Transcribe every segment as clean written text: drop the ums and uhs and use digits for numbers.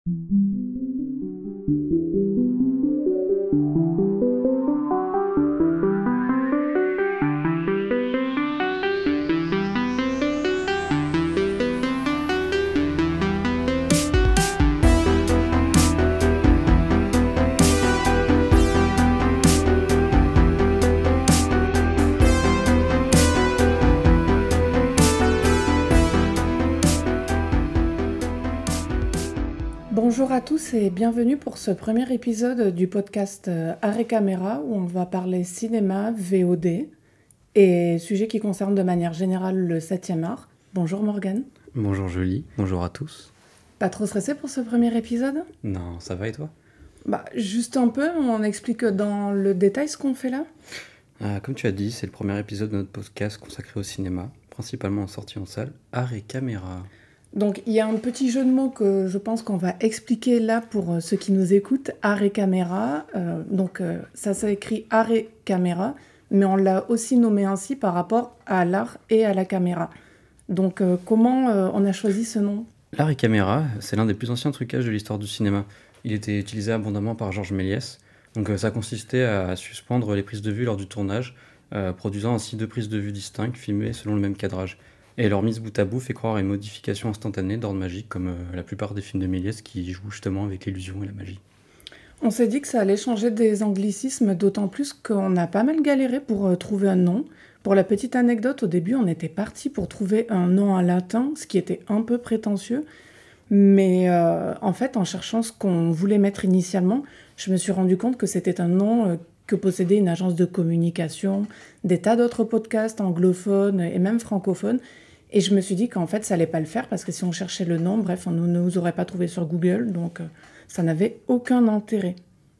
Bonjour à tous et bienvenue pour ce premier épisode du podcast Arrêt Caméra où on va parler cinéma, VOD et sujets qui concernent de manière générale le 7e art. Bonjour Morgane. Bonjour Julie, bonjour à tous. Pas trop stressé pour ce premier épisode ? Non, ça va et toi ? Juste un peu, on explique dans le détail ce qu'on fait là ? Comme tu as dit, c'est le premier épisode de notre podcast consacré au cinéma, principalement en sortie en salle, Arrêt Caméra. Donc il y a un petit jeu de mots que je pense qu'on va expliquer là pour ceux qui nous écoutent, Arrêt Caméra. Ça s'écrit Arrêt Caméra, mais on l'a aussi nommé ainsi par rapport à l'art et à la caméra. Donc comment on a choisi ce nom ? L'arrêt caméra, c'est l'un des plus anciens trucages de l'histoire du cinéma. Il était utilisé abondamment par Georges Méliès. Donc ça consistait à suspendre les prises de vue lors du tournage, produisant ainsi 2 prises de vue distinctes filmées selon le même cadrage. Et leur mise bout à bout fait croire à une modification instantanée d'ordre magique, comme la plupart des films de Méliès qui jouent justement avec l'illusion et la magie. On s'est dit que ça allait changer des anglicismes, d'autant plus qu'on a pas mal galéré pour trouver un nom. Pour la petite anecdote, au début, on était parti pour trouver un nom en latin, ce qui était un peu prétentieux. Mais en fait, en cherchant ce qu'on voulait mettre initialement, je me suis rendu compte que c'était un nom que possédait une agence de communication, des tas d'autres podcasts anglophones et même francophones. Et je me suis dit qu'en fait, ça allait pas le faire parce que si on cherchait le nom, bref, on ne nous aurait pas trouvé sur Google, donc ça n'avait aucun intérêt.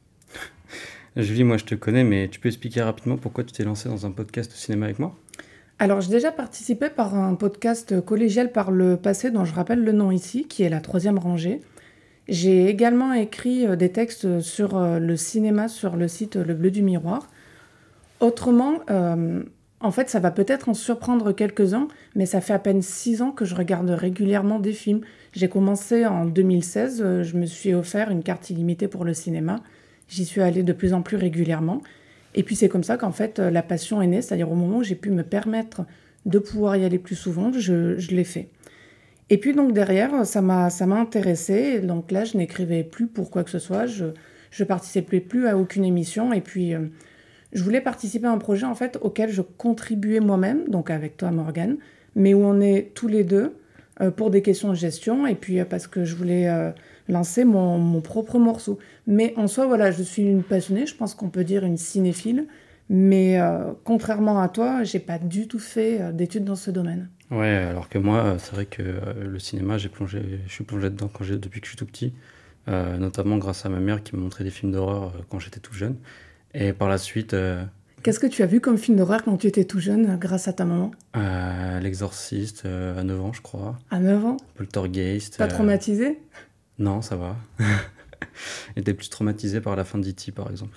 Julie, moi je te connais, mais tu peux expliquer rapidement pourquoi tu t'es lancée dans un podcast de cinéma avec moi ? Alors, j'ai déjà participé par un podcast collégial par le passé, dont je rappelle le nom ici, qui est La Troisième Rangée. J'ai également écrit des textes sur le cinéma sur le site Le Bleu du Miroir. Autrement, en fait, ça va peut-être en surprendre quelques-uns, mais ça fait à peine 6 ans que je regarde régulièrement des films. J'ai commencé en 2016, je me suis offert une carte illimitée pour le cinéma. J'y suis allée de plus en plus régulièrement. Et puis c'est comme ça qu'en fait la passion est née, c'est-à-dire au moment où j'ai pu me permettre de pouvoir y aller plus souvent, je l'ai fait. Et puis donc derrière, ça m'a intéressée, donc là je n'écrivais plus pour quoi que ce soit, je participais plus à aucune émission, et puis je voulais participer à un projet en fait auquel je contribuais moi-même, donc avec toi Morgane, mais où on est tous les deux pour des questions de gestion, et puis parce que je voulais lancer mon propre morceau. Mais en soi, voilà, je suis une passionnée, je pense qu'on peut dire une cinéphile, mais contrairement à toi, j'ai pas du tout fait d'études dans ce domaine. Ouais, alors que moi, c'est vrai que le cinéma, je suis plongé dedans depuis que je suis tout petit, notamment grâce à ma mère qui m'a montré des films d'horreur quand j'étais tout jeune. Et par la suite... Qu'est-ce que tu as vu comme film d'horreur quand tu étais tout jeune, grâce à ta maman ? L'Exorciste, à 9 ans, je crois. À 9 ans ? Poltergeist. Pas traumatisé ? Non, ça va. J'étais plus traumatisé par la fin d'E.T. par exemple.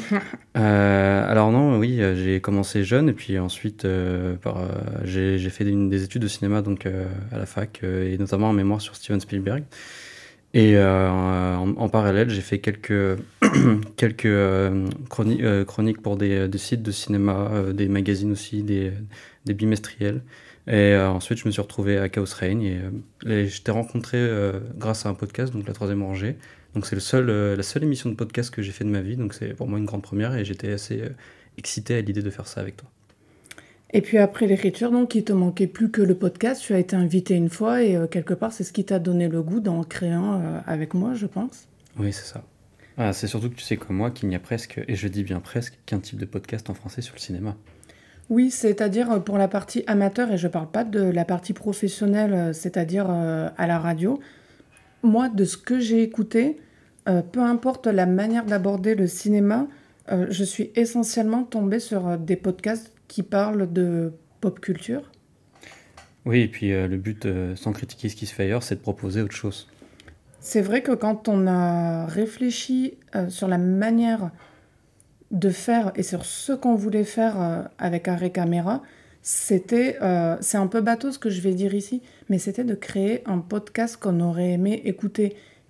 Alors non, oui, j'ai commencé jeune et puis ensuite j'ai fait des études de cinéma donc à la fac et notamment en mémoire sur Steven Spielberg. Et en parallèle, j'ai fait quelques chroniques pour des sites de cinéma, des magazines aussi, des bimestriels. Et ensuite, je me suis retrouvé à Chaos Reign et je t'ai rencontré grâce à un podcast, donc La Troisième Rangée. Donc c'est la seule émission de podcast que j'ai fait de ma vie, donc c'est pour moi une grande première et j'étais assez excité à l'idée de faire ça avec toi. Et puis après l'écriture, donc il te manquait plus que le podcast, tu as été invité une fois et quelque part c'est ce qui t'a donné le goût d'en créer un avec moi, je pense. Oui, c'est ça. C'est surtout que tu sais comme moi qu'il n'y a presque, et je dis bien presque, qu'un type de podcast en français sur le cinéma. Oui, c'est-à-dire pour la partie amateur, et je parle pas de la partie professionnelle, c'est-à-dire à la radio. Moi, de ce que j'ai écouté, peu importe la manière d'aborder le cinéma, je suis essentiellement tombée sur des podcasts qui parlent de pop culture. Oui, et puis le but, sans critiquer ce qui se fait ailleurs, c'est de proposer autre chose. C'est vrai que quand on a réfléchi sur la manière de faire et sur ce qu'on voulait faire avec Arrêt Caméra, c'est un peu bateau ce que je vais dire ici, mais c'était de créer un podcast qu'on aurait aimé écouter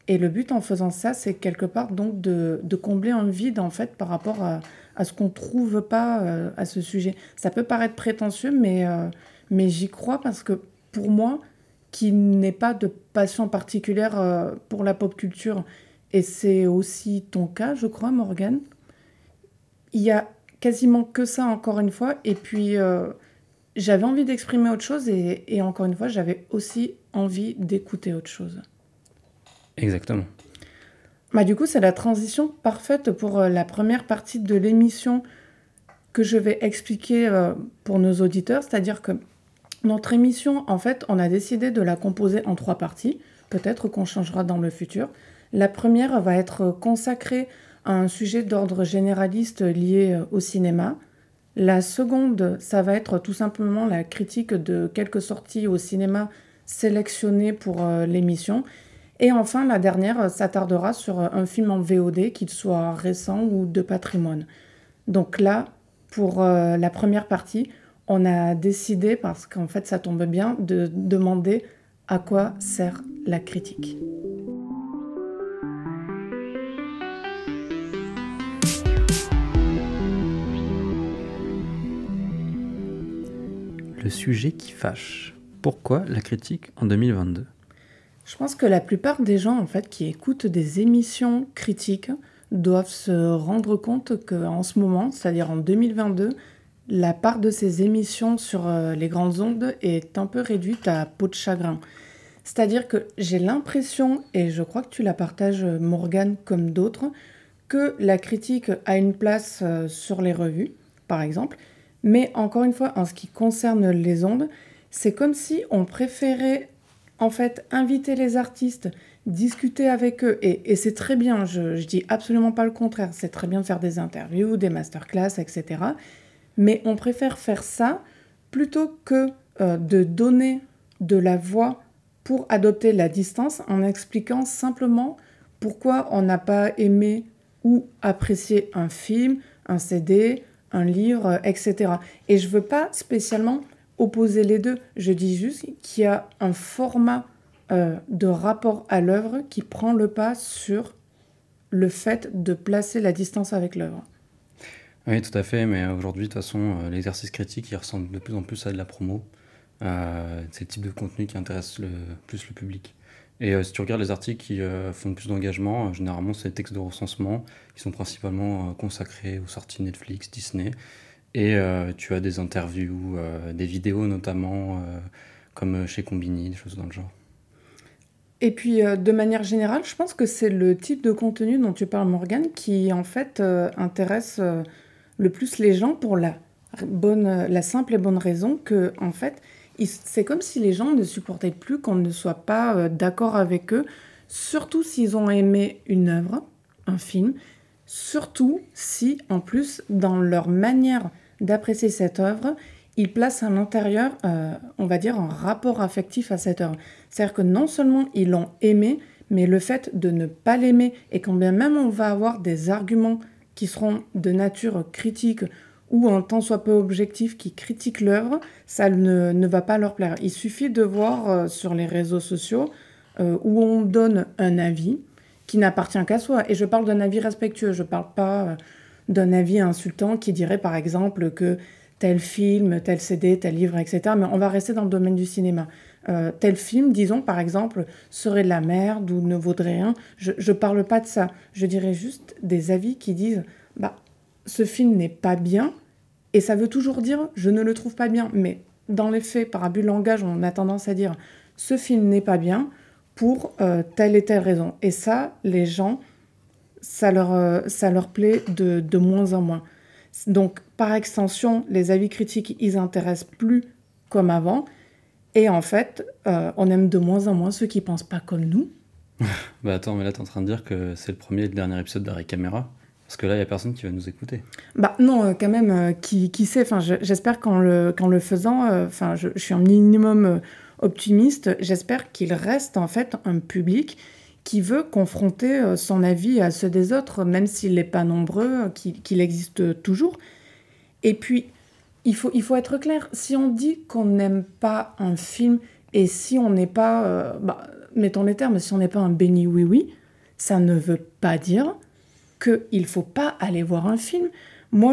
Et le but en faisant ça, c'est quelque part donc de combler un vide en fait par rapport à ce qu'on ne trouve pas à ce sujet. Ça peut paraître prétentieux, mais j'y crois parce que pour moi, qui n'ai pas de passion particulière pour la pop culture, et c'est aussi ton cas, je crois, Morgane, il y a quasiment que ça encore une fois. Et puis, j'avais envie d'exprimer autre chose et encore une fois, j'avais aussi envie d'écouter autre chose. Exactement. Bah, du coup, c'est la transition parfaite pour la première partie de l'émission que je vais expliquer pour nos auditeurs. C'est-à-dire que notre émission, en fait, on a décidé de la composer en 3 parties. Peut-être qu'on changera dans le futur. La première va être consacrée à un sujet d'ordre généraliste lié au cinéma. La seconde, ça va être tout simplement la critique de quelques sorties au cinéma sélectionnées pour l'émission. Et enfin, la dernière s'attardera sur un film en VOD, qu'il soit récent ou de patrimoine. Donc là, pour la première partie, on a décidé, parce qu'en fait ça tombe bien, de demander à quoi sert la critique. Le sujet qui fâche. Pourquoi la critique en 2022 ? Je pense que la plupart des gens en fait, qui écoutent des émissions critiques doivent se rendre compte qu'en ce moment, c'est-à-dire en 2022, la part de ces émissions sur les grandes ondes est un peu réduite à peau de chagrin. C'est-à-dire que j'ai l'impression, et je crois que tu la partages Morgane comme d'autres, que la critique a une place sur les revues, par exemple. Mais encore une fois, en ce qui concerne les ondes, c'est comme si on préférait en fait inviter les artistes, discuter avec eux, et c'est très bien, je dis absolument pas le contraire, c'est très bien de faire des interviews, des masterclass, etc. Mais on préfère faire ça plutôt que de donner de la voix pour adopter la distance en expliquant simplement pourquoi on n'a pas aimé ou apprécié un film, un CD, un livre, etc. Et je ne veux pas spécialement opposer les deux. Je dis juste qu'il y a un format de rapport à l'œuvre qui prend le pas sur le fait de placer la distance avec l'œuvre. Oui, tout à fait, mais aujourd'hui, de toute façon, l'exercice critique, il ressemble de plus en plus à de la promo. C'est le type de contenu qui intéresse plus le public. Et si tu regardes les articles qui font plus d'engagement, généralement, c'est des textes de recensement qui sont principalement consacrés aux sorties Netflix, Disney. Et tu as des interviews, des vidéos notamment, comme chez Combini, des choses dans le genre. Et puis, de manière générale, je pense que c'est le type de contenu dont tu parles, Morgane, qui en fait intéresse le plus les gens pour la simple et bonne raison que, en fait, c'est comme si les gens ne supportaient plus qu'on ne soit pas d'accord avec eux, surtout s'ils ont aimé une œuvre, un film, surtout si, en plus, dans leur manière d'apprécier cette œuvre, ils placent à l'intérieur, on va dire, un rapport affectif à cette œuvre. C'est-à-dire que non seulement ils l'ont aimé, mais le fait de ne pas l'aimer, et quand bien même on va avoir des arguments qui seront de nature critique ou un tant soit peu objectif qui critiquent l'œuvre, ça ne va pas leur plaire. Il suffit de voir sur les réseaux sociaux où on donne un avis qui n'appartient qu'à soi. Et je parle d'un avis respectueux, je ne parle pas d'un avis insultant qui dirait par exemple que tel film, tel CD, tel livre, etc. Mais on va rester dans le domaine du cinéma. Tel film, disons par exemple, serait de la merde ou ne vaudrait rien. Je ne parle pas de ça. Je dirais juste des avis qui disent ce film n'est pas bien, et ça veut toujours dire je ne le trouve pas bien. Mais dans les faits, par abus de langage, on a tendance à dire ce film n'est pas bien pour telle et telle raison. Et ça, les gens, ça leur plaît de moins en moins. Donc, par extension, les avis critiques, ils intéressent plus comme avant. Et en fait, on aime de moins en moins ceux qui pensent pas comme nous. Attends, mais là, t'es en train de dire que c'est le premier et le dernier épisode d'Arrêt Caméra ? Parce que là, il n'y a personne qui va nous écouter. Non, quand même, qui sait. J'espère qu'en le faisant, je suis un minimum optimiste. J'espère qu'il reste en fait un public qui veut confronter son avis à ceux des autres, même s'il n'est pas nombreux, qu'il existe toujours. Et puis, il faut être clair. Si on dit qu'on n'aime pas un film, et si on n'est pas, mettons les termes, si on n'est pas un béni oui-oui, ça ne veut pas dire qu'il ne faut pas aller voir un film. Moi,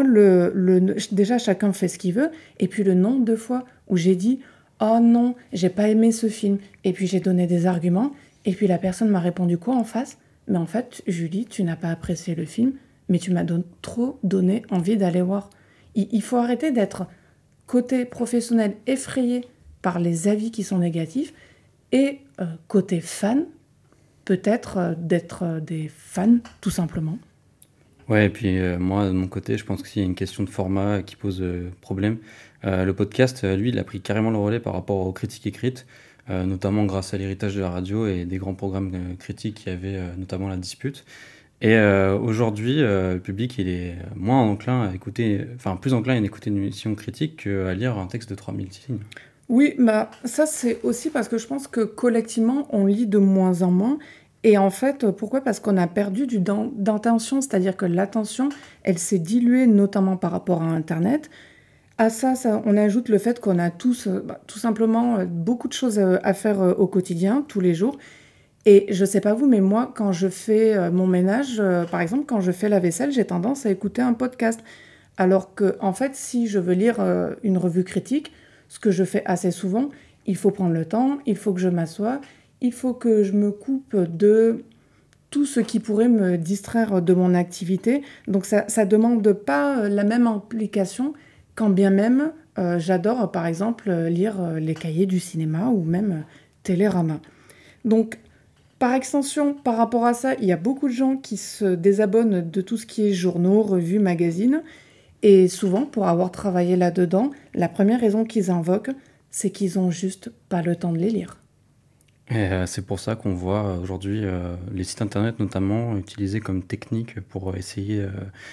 déjà, chacun fait ce qu'il veut. Et puis, le nombre de fois où j'ai dit « Oh non, j'ai pas aimé ce film », et puis j'ai donné des arguments, et puis la personne m'a répondu quoi en face ? Mais en fait, Julie, tu n'as pas apprécié le film, mais tu m'as trop donné envie d'aller voir. Il faut arrêter d'être côté professionnel effrayé par les avis qui sont négatifs et côté fan, peut-être d'être des fans tout simplement. Ouais, et puis moi, de mon côté, je pense qu'il y a une question de format qui pose problème. Le podcast, lui, il a pris carrément le relais par rapport aux critiques écrites, notamment grâce à l'héritage de la radio et des grands programmes critiques qui avaient notamment La Dispute. Et aujourd'hui, le public, il est moins enclin à écouter, enfin plus enclin à écouter une émission critique qu'à lire un texte de 3000 lignes. Oui, bah ça c'est aussi parce que je pense que collectivement, on lit de moins en moins. Et en fait, pourquoi ? Parce qu'on a perdu d'intention, c'est-à-dire que l'attention, elle s'est diluée notamment par rapport à Internet. À ça, on ajoute le fait qu'on a tous, tout simplement, beaucoup de choses à faire au quotidien, tous les jours. Et je sais pas vous, mais moi, quand je fais mon ménage, par exemple, quand je fais la vaisselle, j'ai tendance à écouter un podcast. Alors que, en fait, si je veux lire une revue critique, ce que je fais assez souvent, il faut prendre le temps, il faut que je m'assoie, il faut que je me coupe de tout ce qui pourrait me distraire de mon activité. Donc ça demande pas la même implication, quand bien même j'adore, par exemple, lire les cahiers du cinéma ou même Télérama. Donc, par extension, par rapport à ça, il y a beaucoup de gens qui se désabonnent de tout ce qui est journaux, revues, magazines. Et souvent, pour avoir travaillé là-dedans, la première raison qu'ils invoquent, c'est qu'ils ont juste pas le temps de les lire. Et c'est pour ça qu'on voit aujourd'hui les sites internet notamment utilisés comme technique pour essayer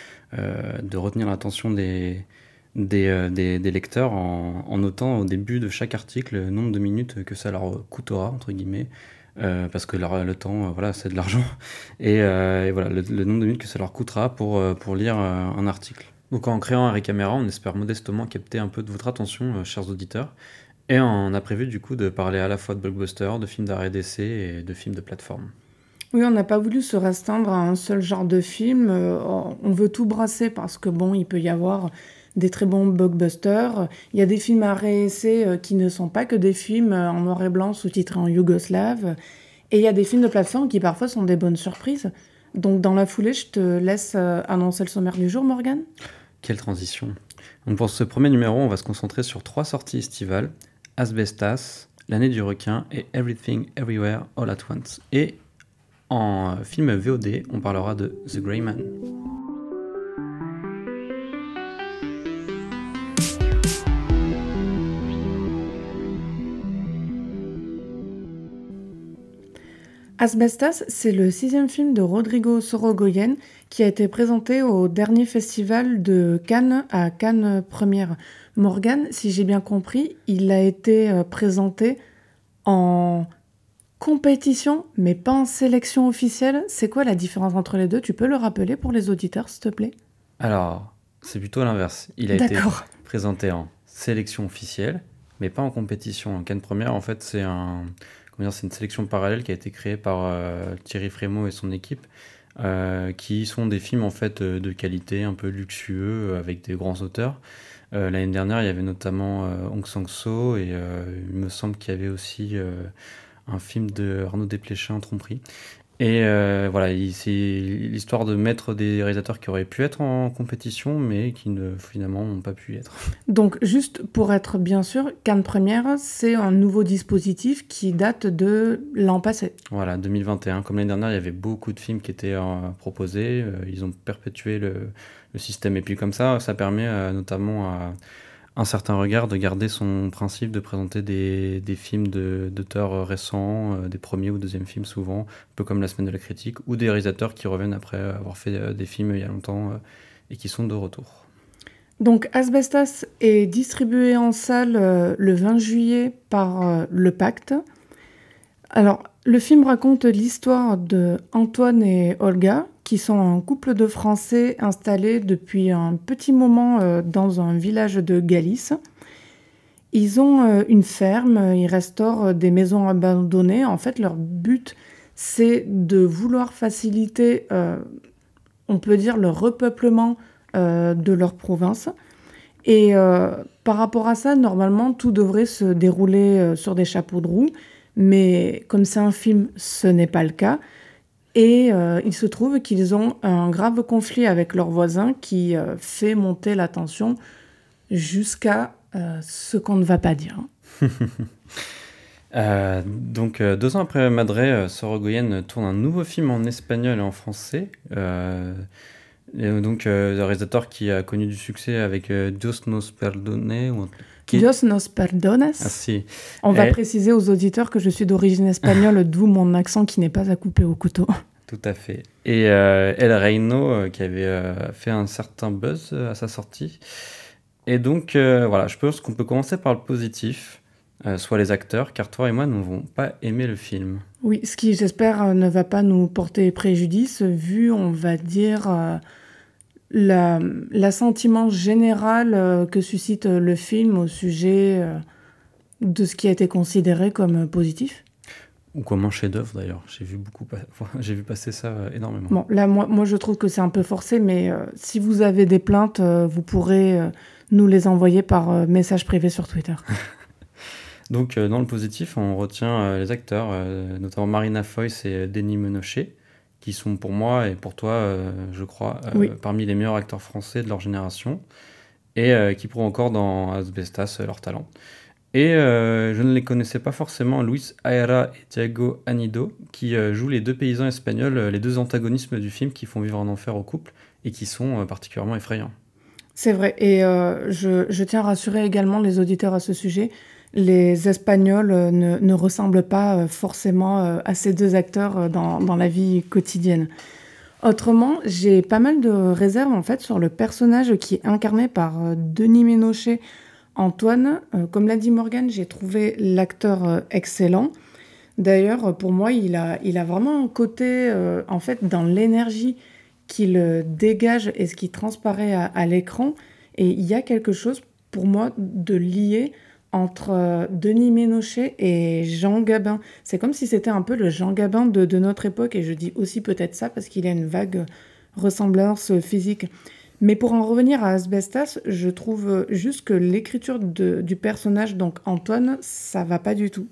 de retenir l'attention des lecteurs en notant au début de chaque article le nombre de minutes que ça leur coûtera, entre guillemets, parce que le temps, voilà, c'est de l'argent, et voilà, le nombre de minutes que ça leur coûtera pour lire un article. Donc en créant Harry Caméra, on espère modestement capter un peu de votre attention, chers auditeurs, et on a prévu du coup de parler à la fois de blockbusters, de films d'arrêt d'essai et de films de plateforme. Oui, on n'a pas voulu se restreindre à un seul genre de film. On veut tout brasser parce que bon, il peut y avoir des très bons blockbusters. Il y a des films à réessai qui ne sont pas que des films en noir et blanc sous-titrés en yougoslave. Et il y a des films de plateforme qui parfois sont des bonnes surprises. Donc dans la foulée, je te laisse annoncer le sommaire du jour, Morgane. Quelle transition. Donc pour ce premier numéro, on va se concentrer sur 3 sorties estivales: Asbestas, L'année du requin et Everything Everywhere All at Once. Et en film VOD, on parlera de The Grey Man. Asbestas, c'est le 6e film de Rodrigo Sorogoyen qui a été présenté au dernier festival de Cannes à Cannes Première. Morgane, si j'ai bien compris, il a été présenté en compétition, mais pas en sélection officielle. C'est quoi la différence entre les deux ? Tu peux le rappeler pour les auditeurs, s'il te plaît ? Alors, c'est plutôt l'inverse. Il a été présenté en sélection officielle, mais pas en compétition. En Cannes Première, en fait, c'est une sélection parallèle qui a été créée par Thierry Frémaux et son équipe, qui sont des films en fait de qualité, un peu luxueux, avec des grands auteurs. L'année dernière, il y avait notamment Hong Sang-soo, et il me semble qu'il y avait aussi un film de Arnaud Desplechin, Tromperie. Et voilà, c'est l'histoire de mettre des réalisateurs qui auraient pu être en compétition, mais qui finalement n'ont pas pu être. Donc, juste pour être bien sûr, Cannes Première, c'est un nouveau dispositif qui date de l'an passé. Voilà, 2021. Comme l'année dernière, il y avait beaucoup de films qui étaient proposés. Ils ont perpétué le système. Et puis comme ça permet notamment à un certain regard de garder son principe de présenter des films d'auteurs récents, des premiers ou deuxièmes films souvent, un peu comme La Semaine de la Critique, ou des réalisateurs qui reviennent après avoir fait des films il y a longtemps et qui sont de retour. Donc Asbestas est distribué en salle le 20 juillet par Le Pacte. Alors, le film raconte l'histoire de Antoine et Olga, qui sont un couple de Français installés depuis un petit moment dans un village de Galice. Ils ont une ferme, ils restaurent des maisons abandonnées. En fait, leur but, c'est de vouloir faciliter, on peut dire, le repeuplement de leur province. Et par rapport à ça, normalement, tout devrait se dérouler sur des chapeaux de roue. Mais comme c'est un film, ce n'est pas le cas. Et il se trouve qu'ils ont un grave conflit avec leurs voisins qui fait monter la tension jusqu'à ce qu'on ne va pas dire. Donc, 2 ans après Madré, Sorogoyen tourne un nouveau film en espagnol et en français. Donc, le réalisateur qui a connu du succès avec Dios nos perdone. Dios nos perdones. Ah, si. On va préciser aux auditeurs que je suis d'origine espagnole, d'où mon accent qui n'est pas à couper au couteau. Tout à fait. Et El Reino, qui avait fait un certain buzz à sa sortie. Et donc, voilà, je pense qu'on peut commencer par le positif, soit les acteurs, car toi et moi, nous n'avons pas aimé le film. Oui, ce qui, j'espère, ne va pas nous porter préjudice, vu, on va dire, l'assentiment général que suscite le film au sujet de ce qui a été considéré comme positif. Ou comme un chef-d'œuvre d'ailleurs. J'ai vu passer ça énormément. Bon, là, moi, je trouve que c'est un peu forcé, mais si vous avez des plaintes, vous pourrez nous les envoyer par message privé sur Twitter. Donc, dans le positif, on retient les acteurs, notamment Marina Foïs et Denis Ménochet, qui sont pour moi et pour toi, je crois, Oui. parmi les meilleurs acteurs français de leur génération, et qui prouvent encore dans Asbestas leur talent. Et je ne les connaissais pas forcément, Luis Aera et Thiago Anido, qui jouent les 2 paysans espagnols, les 2 antagonismes du film qui font vivre un enfer au couple et qui sont particulièrement effrayants. C'est vrai, et je tiens à rassurer également les auditeurs à ce sujet. Les Espagnols ne ressemblent pas forcément à ces 2 acteurs dans la vie quotidienne. Autrement, j'ai pas mal de réserves en fait sur le personnage qui est incarné par Denis Ménochet, Antoine. Comme l'a dit Morgane, j'ai trouvé l'acteur excellent. D'ailleurs, pour moi, il a vraiment un côté, en fait, dans l'énergie qu'il dégage et ce qui transparaît à l'écran. Et il y a quelque chose, pour moi, de lié entre Denis Ménochet et Jean Gabin. C'est comme si c'était un peu le Jean Gabin de notre époque, et je dis aussi peut-être ça parce qu'il a une vague ressemblance physique. Mais pour en revenir à Asbestas, je trouve juste que l'écriture du personnage, donc Antoine, ça va pas du tout.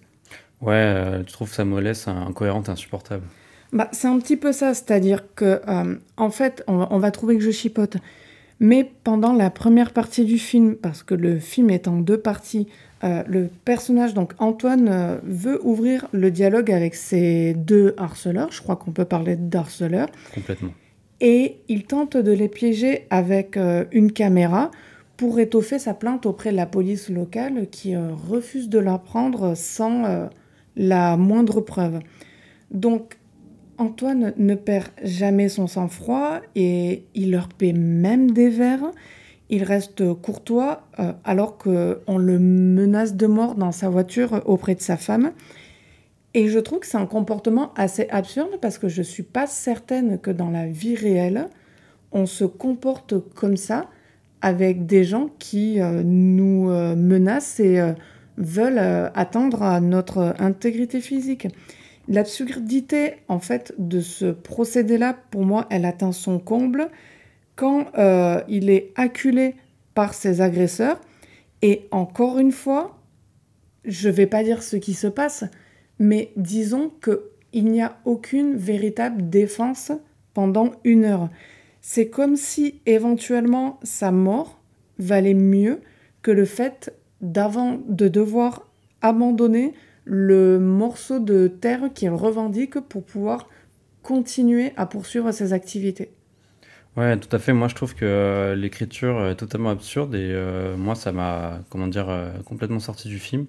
Ouais, tu trouves sa mollesse incohérente et insupportable. Bah, c'est un petit peu ça, c'est-à-dire que, en fait, on va trouver que je chipote. Mais pendant la première partie du film, parce que le film est en 2 parties, le personnage, donc Antoine, veut ouvrir le dialogue avec ses 2 harceleurs. Je crois qu'on peut parler d'harceleurs. Complètement. Et il tente de les piéger avec une caméra pour étoffer sa plainte auprès de la police locale qui refuse de la prendre sans la moindre preuve. Donc, Antoine ne perd jamais son sang-froid et il leur paie même des verres. Il reste courtois alors qu'on le menace de mort dans sa voiture auprès de sa femme. Et je trouve que c'est un comportement assez absurde parce que je ne suis pas certaine que dans la vie réelle, on se comporte comme ça avec des gens qui nous menacent et veulent atteindre à notre intégrité physique. L'absurdité, en fait, de ce procédé-là, pour moi, elle atteint son comble quand il est acculé par ses agresseurs. Et encore une fois, je ne vais pas dire ce qui se passe, mais disons qu'il n'y a aucune véritable défense pendant 1 heure. C'est comme si, éventuellement, sa mort valait mieux que le fait de devoir abandonner le morceau de terre qu'il revendique pour pouvoir continuer à poursuivre ses activités. Ouais, tout à fait. Moi, je trouve que l'écriture est totalement absurde et moi, ça m'a, complètement sorti du film.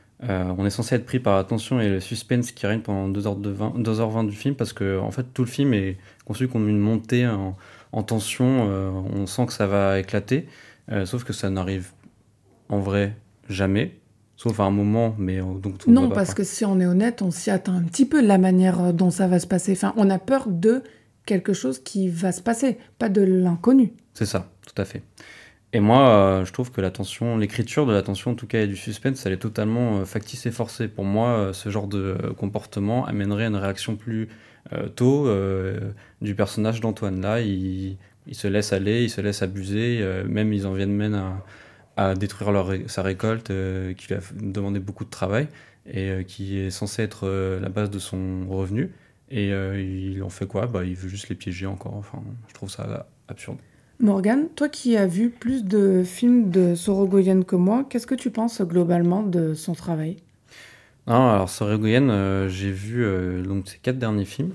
On est censé être pris par la tension et le suspense qui règne pendant 2h20 du film parce que, en fait, tout le film est conçu comme une montée en tension. On sent que ça va éclater, sauf que ça n'arrive en vrai jamais. Sauf à un moment, mais donc on Non, parce que si on est honnête, on s'y attend un petit peu de la manière dont ça va se passer. Enfin, on a peur de quelque chose qui va se passer, pas de l'inconnu. C'est ça, tout à fait. Et moi, je trouve que l'écriture de la tension, en tout cas, et du suspense, elle est totalement factice et forcée. Pour moi, ce genre de comportement amènerait à une réaction plus tôt du personnage d'Antoine. Là, il se laisse aller, il se laisse abuser, même ils en viennent même à détruire sa récolte, qui lui a demandé beaucoup de travail, et qui est censée être la base de son revenu. Et il en fait quoi? Bah, il veut juste les piéger encore. Enfin, je trouve ça absurde. Morgane, toi qui as vu plus de films de Sorogoyen que moi, qu'est-ce que tu penses globalement de son travail? Non, alors Sorogoyen, j'ai vu donc ses 4 derniers films.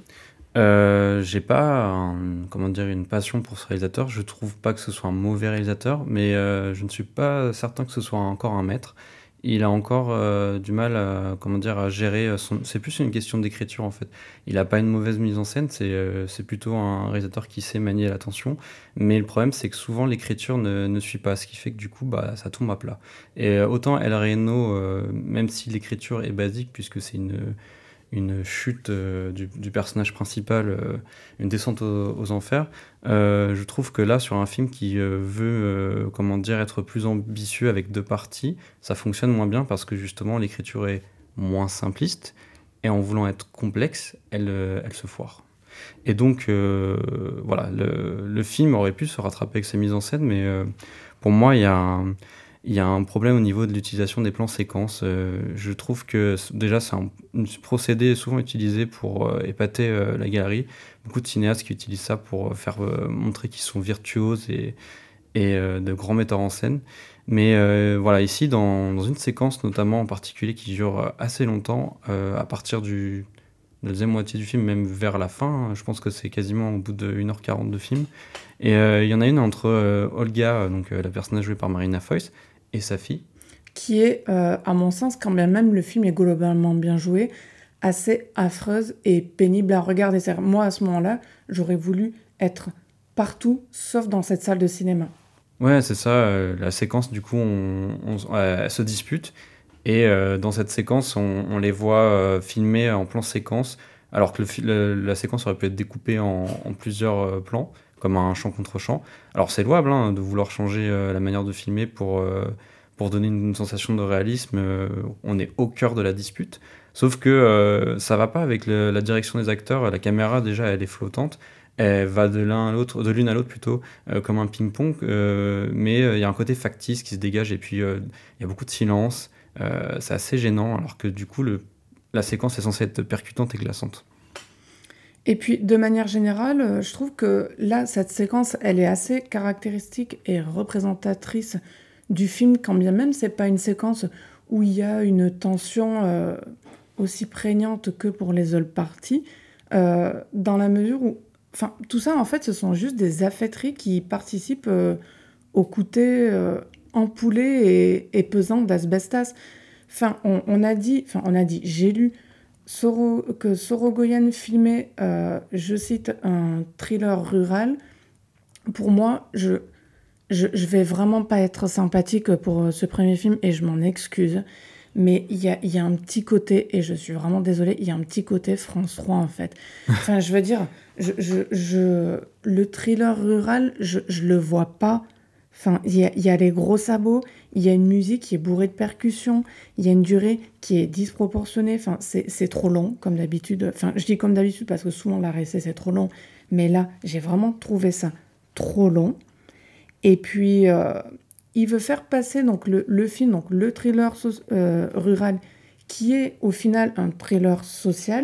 J'ai pas comment dire, une passion pour ce réalisateur. Je trouve pas que ce soit un mauvais réalisateur, mais je ne suis pas certain que ce soit encore un maître. Il a encore du mal à, comment dire, à gérer c'est plus une question d'écriture en fait. Il a pas une mauvaise mise en scène, c'est plutôt un réalisateur qui sait manier l'attention. Mais le problème, c'est que souvent l'écriture ne suit pas, ce qui fait que du coup, bah, ça tombe à plat. Et autant El Reno, même si l'écriture est basique, puisque c'est une chute du personnage principal, une descente aux enfers. Je trouve que là, sur un film qui veut, comment dire, être plus ambitieux avec 2 parties, ça fonctionne moins bien parce que justement l'écriture est moins simpliste et en voulant être complexe, elle se foire. Et donc, voilà, le film aurait pu se rattraper avec ses mises en scène, mais pour moi, il y a un problème au niveau de l'utilisation des plans séquences. Je trouve que déjà, c'est un procédé souvent utilisé pour épater la galerie. Beaucoup de cinéastes qui utilisent ça pour faire montrer qu'ils sont virtuoses et de grands metteurs en scène. Mais voilà, ici, dans une séquence notamment en particulier qui dure assez longtemps, à partir de la deuxième moitié du film, même vers la fin, hein, je pense que c'est quasiment au bout de 1h40 de film. Et il y en a une entre Olga, donc la personnage jouée par Marina Foïs, et sa fille. Qui est, à mon sens, quand bien même le film est globalement bien joué, assez affreuse et pénible à regarder. C'est-à-dire, moi, à ce moment-là, j'aurais voulu être partout, sauf dans cette salle de cinéma. Ouais, c'est ça, la séquence, du coup, elle se dispute. Et dans cette séquence, on les voit filmer en plan séquence, alors que la séquence aurait pu être découpée en plusieurs plans, comme un champ contre champ. Alors c'est louable hein, de vouloir changer la manière de filmer pour donner une sensation de réalisme. On est au cœur de la dispute. Sauf que ça va pas avec la direction des acteurs. La caméra, déjà, elle est flottante. Elle va de l'une à l'autre plutôt, comme un ping-pong. Mais il y a un côté factice qui se dégage et puis il y a beaucoup de silence. C'est assez gênant, alors que du coup, la séquence est censée être percutante et glaçante. Et puis, de manière générale, je trouve que là, cette séquence, elle est assez caractéristique et représentatrice du film, quand bien même c'est pas une séquence où il y a une tension aussi prégnante que pour les autres parties, dans la mesure où, enfin, tout ça, en fait, ce sont juste des affaîtries qui participent au côté ampoulé et pesant d'Asbestas. Enfin, on a dit, j'ai lu que Sorogoyen filmait, je cite, un thriller rural. Pour moi, je vais vraiment pas être sympathique pour ce premier film et je m'en excuse. Mais il y a un petit côté, et je suis vraiment désolée, il y a un petit côté France 3 en fait. Enfin, je veux dire, le thriller rural, je le vois pas. Enfin, il y a les gros sabots, il y a une musique qui est bourrée de percussions, il y a une durée qui est disproportionnée. Enfin, c'est trop long, comme d'habitude. Enfin, je dis comme d'habitude parce que souvent la récit, c'est trop long. Mais là, j'ai vraiment trouvé ça trop long. Et puis, il veut faire passer donc, le film, donc, le thriller rural, qui est au final un thriller social.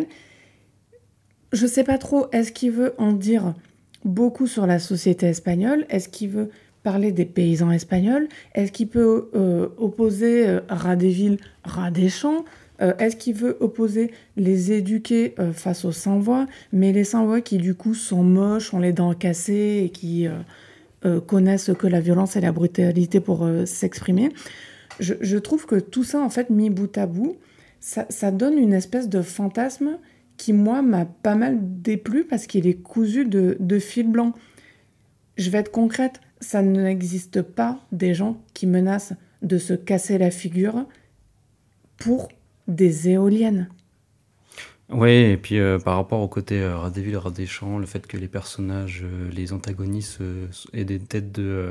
Je sais pas trop, est-ce qu'il veut en dire beaucoup sur la société espagnole? Est-ce qu'il veut parler des paysans espagnols? Est-ce qu'il peut opposer rat des villes, rat des champs? Est-ce qu'il veut opposer les éduqués face aux sans-voix, mais les sans-voix qui du coup sont moches, ont les dents cassées et qui connaissent que la violence et la brutalité pour s'exprimer? Je trouve que tout ça, en fait, mis bout à bout, ça donne une espèce de fantasme qui, moi, m'a pas mal déplu parce qu'il est cousu de fil blanc. Je vais être concrète, ça n'existe pas des gens qui menacent de se casser la figure pour des éoliennes. Ouais, et puis par rapport au côté rat des villes, rat des champs, le fait que les personnages, les antagonistes aient des têtes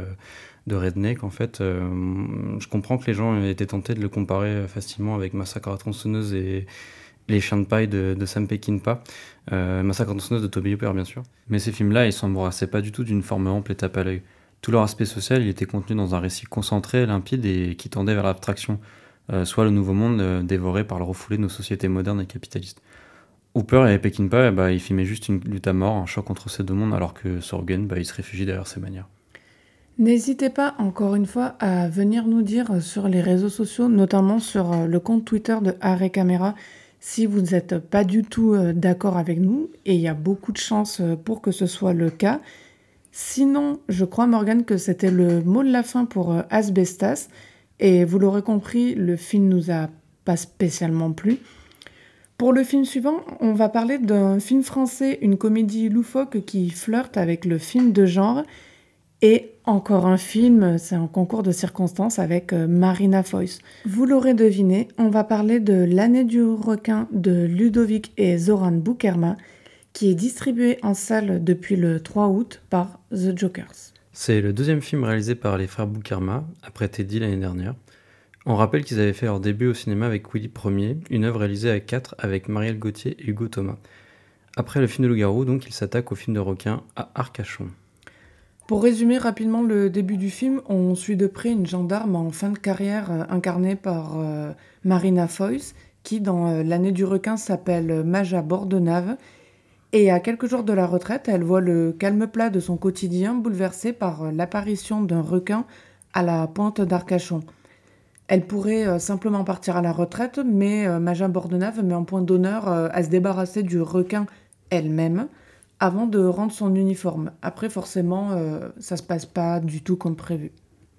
de redneck, en fait, je comprends que les gens aient été tentés de le comparer facilement avec Massacre à la tronçonneuse et Les Chiens de paille de Sam Peckinpah, Massacre à la tronçonneuse de Toby Hooper, bien sûr. Mais ces films-là, ils s'embrassaient pas du tout d'une forme ample et tape à l'œil. Tout leur aspect social, il était contenu dans un récit concentré, limpide et qui tendait vers l'abstraction, soit le nouveau monde dévoré par le refoulé de nos sociétés modernes et capitalistes. Hooper et Peckinpah, bah, ils filmaient juste une lutte à mort, un choc entre ces deux mondes, alors que Sorgen, bah, il se réfugie derrière ses manières. N'hésitez pas encore une fois à venir nous dire sur les réseaux sociaux, notamment sur le compte Twitter de Arrêt Caméra, si vous n'êtes pas du tout d'accord avec nous, et il y a beaucoup de chances pour que ce soit le cas. Sinon, je crois, Morgane, que c'était le mot de la fin pour Asbestas, et vous l'aurez compris, le film nous a pas spécialement plu. Pour le film suivant, on va parler d'un film français, une comédie loufoque qui flirte avec le film de genre. Et encore un film, c'est un concours de circonstances avec Marina Foïs. Vous l'aurez deviné, on va parler de L'année du requin de Ludovic et Zoran Boukerma, qui est distribué en salle depuis le 3 août par The Jokers. C'est le deuxième film réalisé par les frères Boukerma, après Teddy l'année dernière. On rappelle qu'ils avaient fait leur début au cinéma avec Willy Ier, une œuvre réalisée à 4 avec Marielle Gauthier et Hugo Thomas. Après le film de loup-garou, donc, ils s'attaquent au film de requin à Arcachon. Pour résumer rapidement le début du film, on suit de près une gendarme en fin de carrière incarnée par Marina Foïs, qui dans L'année du requin s'appelle Maja Bordenave. Et à quelques jours de la retraite, elle voit le calme plat de son quotidien bouleversé par l'apparition d'un requin à la pointe d'Arcachon. Elle pourrait simplement partir à la retraite, mais Maja Bordenave met en point d'honneur à se débarrasser du requin elle-même avant de rendre son uniforme. Après, forcément, ça se passe pas du tout comme prévu.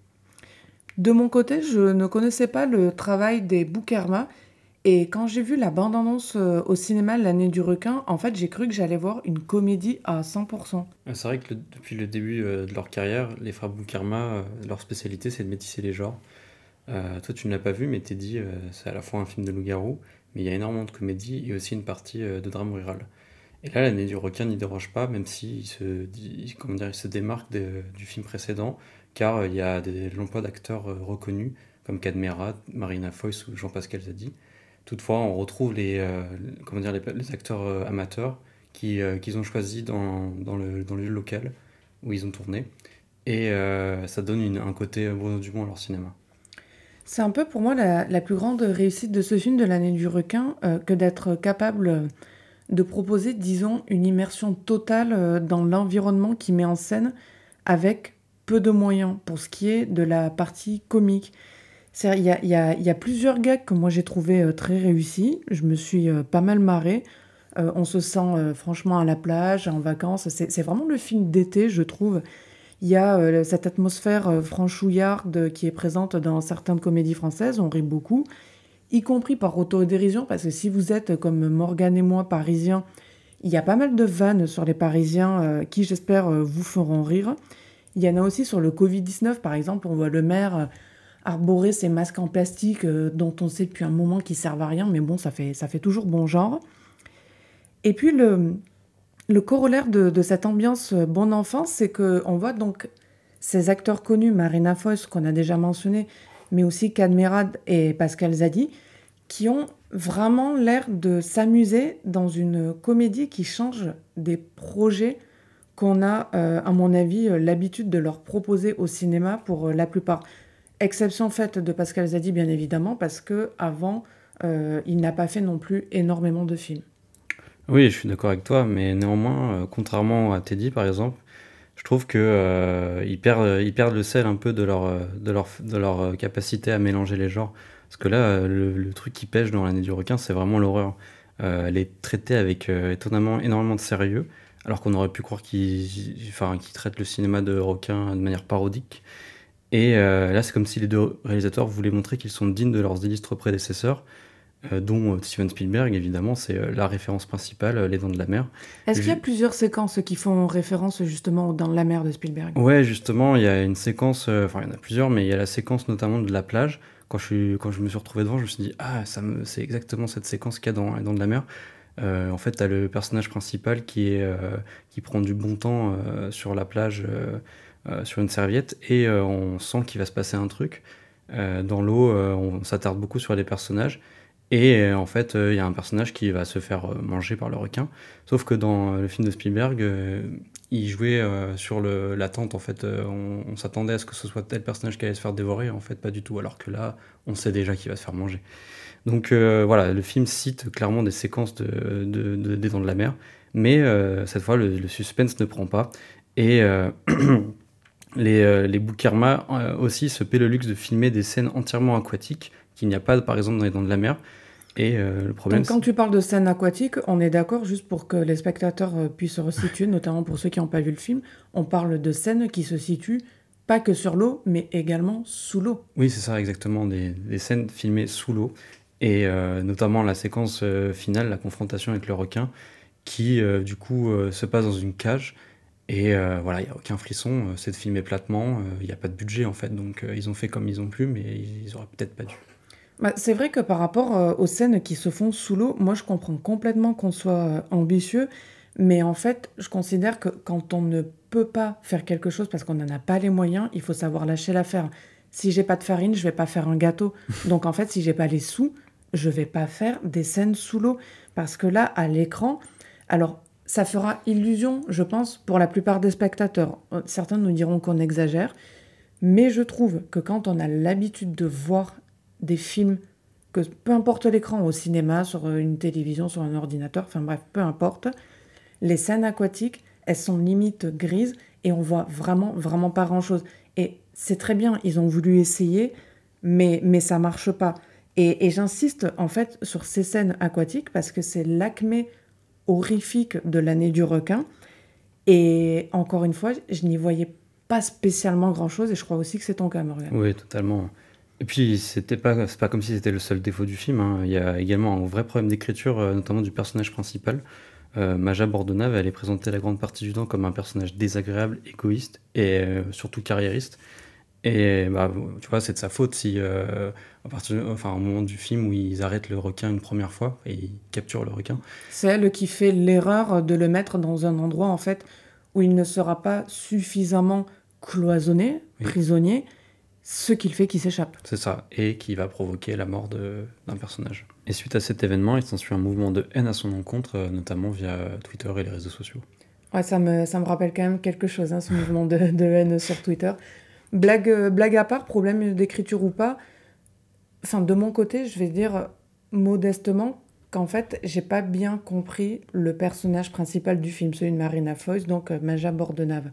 De mon côté, je ne connaissais pas le travail des Boukerma, et quand j'ai vu la bande-annonce au cinéma L'année du requin, en fait, j'ai cru que j'allais voir une comédie à 100%. C'est vrai que depuis le début de leur carrière, les frères Boukerma, leur spécialité, c'est de métisser les genres. Toi, tu ne l'as pas vu, mais Teddy, c'est à la fois un film de loup-garou, mais il y a énormément de comédie et aussi une partie de drame rural. Et là, L'année du requin n'y déroge pas, même s'il comment dire, il se démarque du film précédent, car il y a l'emploi d'acteurs reconnus, comme Cadmerade, Marina Foïs ou Jean-Pascal Zadi. Toutefois, on retrouve comment dire, les acteurs amateurs qu'ils ont choisis dans le lieu local où ils ont tourné. Et ça donne un côté Bruno Dumont à leur cinéma. C'est un peu pour moi la plus grande réussite de ce film de L'année du requin que d'être capable de proposer, disons, une immersion totale dans l'environnement qui met en scène avec peu de moyens pour ce qui est de la partie comique. Il y a plusieurs gags que moi j'ai trouvé très réussis. Je me suis pas mal marrée. On se sent franchement à la plage, en vacances. C'est vraiment le film d'été, je trouve. Il y a cette atmosphère franchouillarde qui est présente dans certaines comédies françaises. On rit beaucoup, y compris par autodérision, parce que si vous êtes comme Morgane et moi, parisiens, il y a pas mal de vannes sur les Parisiens qui, j'espère, vous feront rire. Il y en a aussi sur le Covid-19, par exemple. On voit le maire arborer ses masques en plastique dont on sait depuis un moment qu'ils servent à rien, mais bon, ça fait toujours bon genre. Et puis le corollaire de cette ambiance bon enfant, c'est qu'on voit donc ces acteurs connus, Marina Foïs, qu'on a déjà mentionné, mais aussi Cadmerade et Pascal Zadi, qui ont vraiment l'air de s'amuser dans une comédie qui change des projets qu'on a, à mon avis, l'habitude de leur proposer au cinéma pour la plupart. Exception faite de Pascal Zadi, bien évidemment, parce qu'avant, il n'a pas fait non plus énormément de films. Oui, je suis d'accord avec toi, mais néanmoins, contrairement à Teddy par exemple, je trouve que ils perdent le sel un peu de leur capacité à mélanger les genres. Parce que là, le truc qui pêche dans L'année du requin, c'est vraiment l'horreur. Elle est traitée avec étonnamment énormément de sérieux, alors qu'on aurait pu croire qu'ils traitent le cinéma de requin de manière parodique. Et là, c'est comme si les deux réalisateurs voulaient montrer qu'ils sont dignes de leurs illustres prédécesseurs, dont Steven Spielberg, évidemment, c'est la référence principale, Les Dents de la Mer. Est-ce qu'il y a Ju- plusieurs séquences qui font référence justement aux Dents de la mer de Spielberg? Ouais, justement, il y a une séquence, enfin, il y en a plusieurs, mais il y a la séquence notamment de la plage. Quand je me suis retrouvé devant, je me suis dit, ah, c'est exactement cette séquence qu'il y a dans Les Dents de la Mer. En fait, tu as le personnage principal qui prend du bon temps sur la plage, sur une serviette, et on sent qu'il va se passer un truc. Dans l'eau, on s'attarde beaucoup sur les personnages. Et en fait, il y a un personnage qui va se faire manger par le requin. Sauf que dans le film de Spielberg, il jouait sur l'attente. En fait, on s'attendait à ce que ce soit tel personnage qui allait se faire dévorer. En fait, pas du tout. Alors que là, on sait déjà qu'il va se faire manger. Donc voilà, le film cite clairement des séquences des Dents de la Mer. Mais cette fois, le suspense ne prend pas. Et les Boukhirma aussi se paient le luxe de filmer des scènes entièrement aquatiques qu'il n'y a pas, par exemple, dans les Dents de la Mer. Et le problème, Donc, quand tu parles de scènes aquatiques, on est d'accord, juste pour que les spectateurs puissent se resituer, notamment pour ceux qui n'ont pas vu le film, on parle de scènes qui se situent pas que sur l'eau, mais également sous l'eau. oui, c'est ça, exactement, des scènes filmées sous l'eau. Et notamment la séquence finale, la confrontation avec le requin, qui du coup se passe dans une cage. Et voilà, il n'y a aucun frisson, c'est filmé platement, il n'y a pas de budget en fait, donc ils ont fait comme ils ont pu, mais ils auraient peut-être pas dû. Bah, c'est vrai que par rapport aux scènes qui se font sous l'eau, moi je comprends complètement qu'on soit ambitieux, mais en fait, je considère que quand on ne peut pas faire quelque chose parce qu'on n'en a pas les moyens, il faut savoir lâcher l'affaire. Si j'ai pas de farine, je vais pas faire un gâteau. Donc en fait, si j'ai pas les sous, je vais pas faire des scènes sous l'eau. Parce que là, à l'écran, alors ça fera illusion, je pense, pour la plupart des spectateurs. Certains nous diront qu'on exagère, mais je trouve que quand on a l'habitude de voir des films, que peu importe l'écran, au cinéma, sur une télévision, sur un ordinateur, enfin bref, peu importe, les scènes aquatiques, elles sont limite grises et on voit vraiment, vraiment pas grand-chose. Et c'est très bien, ils ont voulu essayer, mais ça marche pas. Et j'insiste en fait sur ces scènes aquatiques parce que c'est l'acmé horrifique de l'année du requin. Et encore une fois, je n'y voyais pas spécialement grand-chose et je crois aussi que c'est ton cas, Morgane. Oui, totalement. Et puis c'est pas comme si c'était le seul défaut du film, hein. Il y a également un vrai problème d'écriture, notamment du personnage principal. Maja Bordenave, elle est présentée la grande partie du temps comme un personnage désagréable, égoïste et surtout carriériste. Et bah, tu vois, c'est de sa faute si, au moment du film où ils arrêtent le requin une première fois et ils capturent le requin. C'est elle qui fait l'erreur de le mettre dans un endroit en fait où il ne sera pas suffisamment cloisonné, Oui. prisonnier, ce qu'il fait qu'il s'échappe. C'est ça, et qui va provoquer la mort d'un personnage. Et suite à cet événement, il s'ensuit un mouvement de haine à son encontre, notamment via Twitter et les réseaux sociaux. Ouais, ça me rappelle quand même quelque chose, hein, ce mouvement de haine sur Twitter. Blague à part, problème d'écriture ou pas, enfin, de mon côté, je vais dire modestement qu'en fait, j'ai pas bien compris le personnage principal du film, celui de Marina Foïs, donc Maja Bordenave.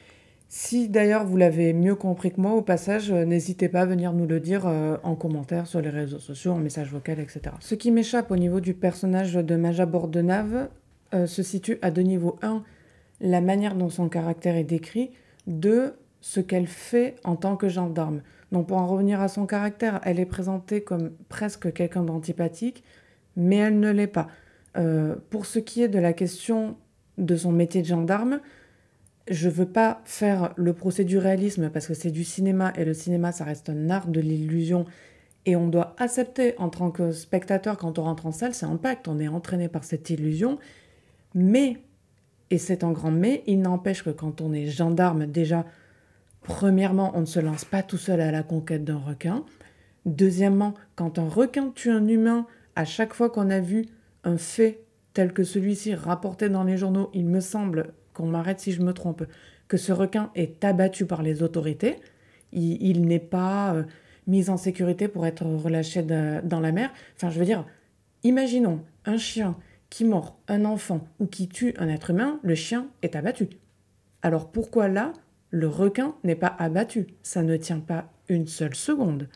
Si d'ailleurs vous l'avez mieux compris que moi, au passage, n'hésitez pas à venir nous le dire en commentaire sur les réseaux sociaux, en message vocal, etc. Ce qui m'échappe au niveau du personnage de Maja Bordenave se situe à deux niveaux. Un, la manière dont son caractère est décrit. Deux, ce qu'elle fait en tant que gendarme. Donc pour en revenir à son caractère, elle est présentée comme presque quelqu'un d'antipathique, mais elle ne l'est pas. Pour ce qui est de la question de son métier de gendarme, je veux pas faire le procès du réalisme parce que c'est du cinéma et le cinéma ça reste un art de l'illusion et on doit accepter en tant que spectateur quand on rentre en salle, c'est un pacte, on est entraîné par cette illusion, mais, et c'est un grand mais, il n'empêche que quand on est gendarme déjà, premièrement on ne se lance pas tout seul à la conquête d'un requin, deuxièmement quand un requin tue un humain, à chaque fois qu'on a vu un fait tel que celui-ci rapporté dans les journaux, il me semble, qu'on m'arrête si je me trompe, que ce requin est abattu par les autorités, il n'est pas mis en sécurité pour être relâché dans la mer. Enfin, je veux dire, imaginons un chien qui mord un enfant ou qui tue un être humain, le chien est abattu. Alors pourquoi là, le requin n'est pas abattu? Ça ne tient pas une seule seconde.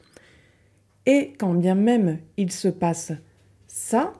Et quand bien même il se passe ça,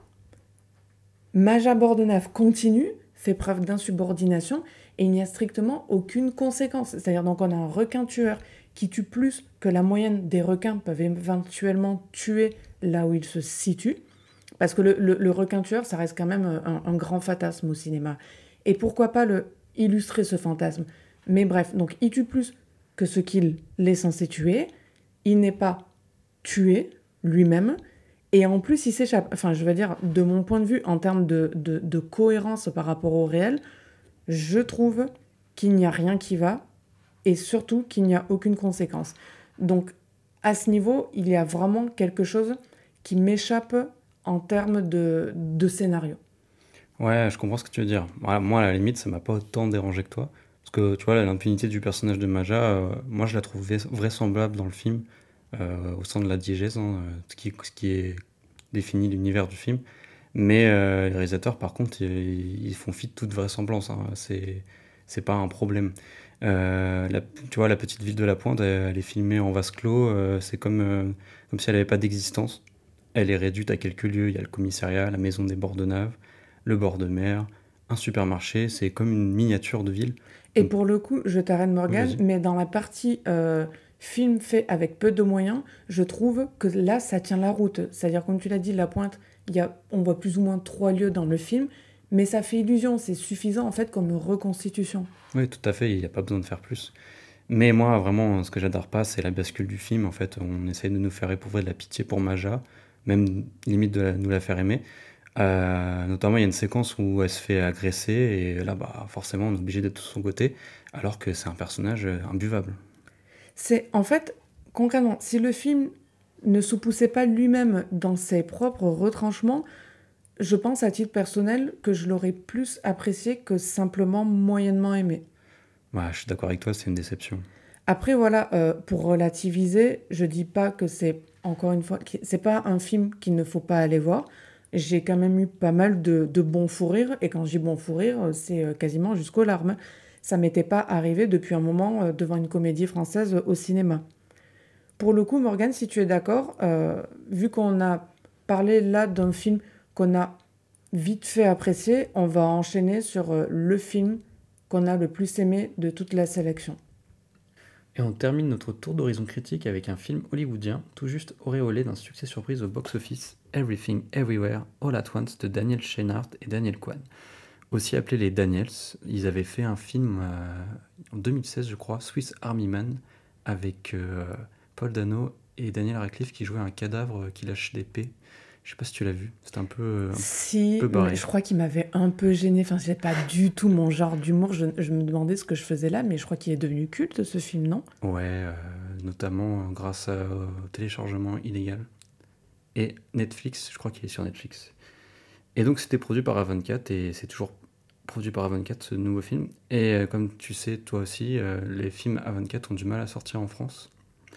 Maja Bordenave continue, fait preuve d'insubordination et il n'y a strictement aucune conséquence. C'est-à-dire donc on a un requin tueur qui tue plus que la moyenne des requins peuvent éventuellement tuer là où il se situe. Parce que le requin tueur, ça reste quand même un grand fantasme au cinéma. Et pourquoi pas illustrer ce fantasme? Mais bref, donc il tue plus que ce qu'il est censé tuer. Il n'est pas tué lui-même. Et en plus, il s'échappe. Enfin, je veux dire, de mon point de vue, en termes de cohérence par rapport au réel, je trouve qu'il n'y a rien qui va et surtout qu'il n'y a aucune conséquence. Donc, à ce niveau, il y a vraiment quelque chose qui m'échappe en termes de scénario. Ouais, je comprends ce que tu veux dire. Voilà, moi, à la limite, ça m'a pas autant dérangé que toi. Parce que, tu vois, l'impunité du personnage de Maja, moi, je la trouve vraisemblable dans le film, au sein de la diégèse, hein, ce qui est défini l'univers du film. Mais les réalisateurs, par contre, ils font fi de toute vraisemblance, hein. C'est pas un problème. Tu vois, la petite ville de La Pointe, elle est filmée en vase clos. C'est comme si elle n'avait pas d'existence. Elle est réduite à quelques lieux. Il y a le commissariat, la maison des Bordenave, le bord de mer, un supermarché. C'est comme une miniature de ville. Et Donc, pour le coup, je t'arrête oui, Morgane, vas-y. mais dans la partie film fait avec peu de moyens, je trouve que là, ça tient la route. C'est-à-dire, comme tu l'as dit, La Pointe, on voit plus ou moins 3 lieux dans le film, mais ça fait illusion, c'est suffisant en fait comme reconstitution. Oui, tout à fait. Il n'y a pas besoin de faire plus. Mais moi, vraiment, ce que j'adore pas, c'est la bascule du film. En fait, on essaye de nous faire éprouver de la pitié pour Maja, même limite de nous la faire aimer. Notamment, il y a une séquence où elle se fait agresser, et là, bah, forcément, on est obligé d'être de son côté, alors que c'est un personnage imbuvable. C'est en fait, concrètement, si le film ne se poussait pas lui-même dans ses propres retranchements, je pense à titre personnel que je l'aurais plus apprécié que simplement moyennement aimé. Ouais, je suis d'accord avec toi, c'est une déception. Après, voilà, pour relativiser, je dis pas que c'est, encore une fois, c'est pas un film qu'il ne faut pas aller voir. J'ai quand même eu pas mal de bons fous rires, et quand je dis bons fous rires, c'est quasiment jusqu'aux larmes. Ça m'était pas arrivé depuis un moment devant une comédie française au cinéma. Pour le coup, Morgane, si tu es d'accord, vu qu'on a parlé là d'un film qu'on a vite fait apprécier, on va enchaîner sur le film qu'on a le plus aimé de toute la sélection. Et on termine notre tour d'horizon critique avec un film hollywoodien, tout juste auréolé d'un succès surprise au box-office, Everything Everywhere All at Once de Daniel Scheinert et Daniel Kwan. Aussi appelés les Daniels, ils avaient fait un film en 2016, je crois, Swiss Army Man, avec Paul Dano et Daniel Radcliffe qui jouaient un cadavre qui lâche des pets. Je sais pas si tu l'as vu, c'était un Si, peu mais barré. je crois qu'il m'avait un peu gêné. Enfin, c'est pas du tout mon genre d'humour. Je me demandais ce que je faisais là, mais je crois qu'il est devenu culte ce film, non? Ouais, notamment grâce au téléchargement illégal. Et Netflix, je crois qu'il est sur Netflix. Et donc c'était produit par A24 et c'est toujours produit par A24 ce nouveau film. Et comme tu sais toi aussi, les films A24 ont du mal à sortir en France.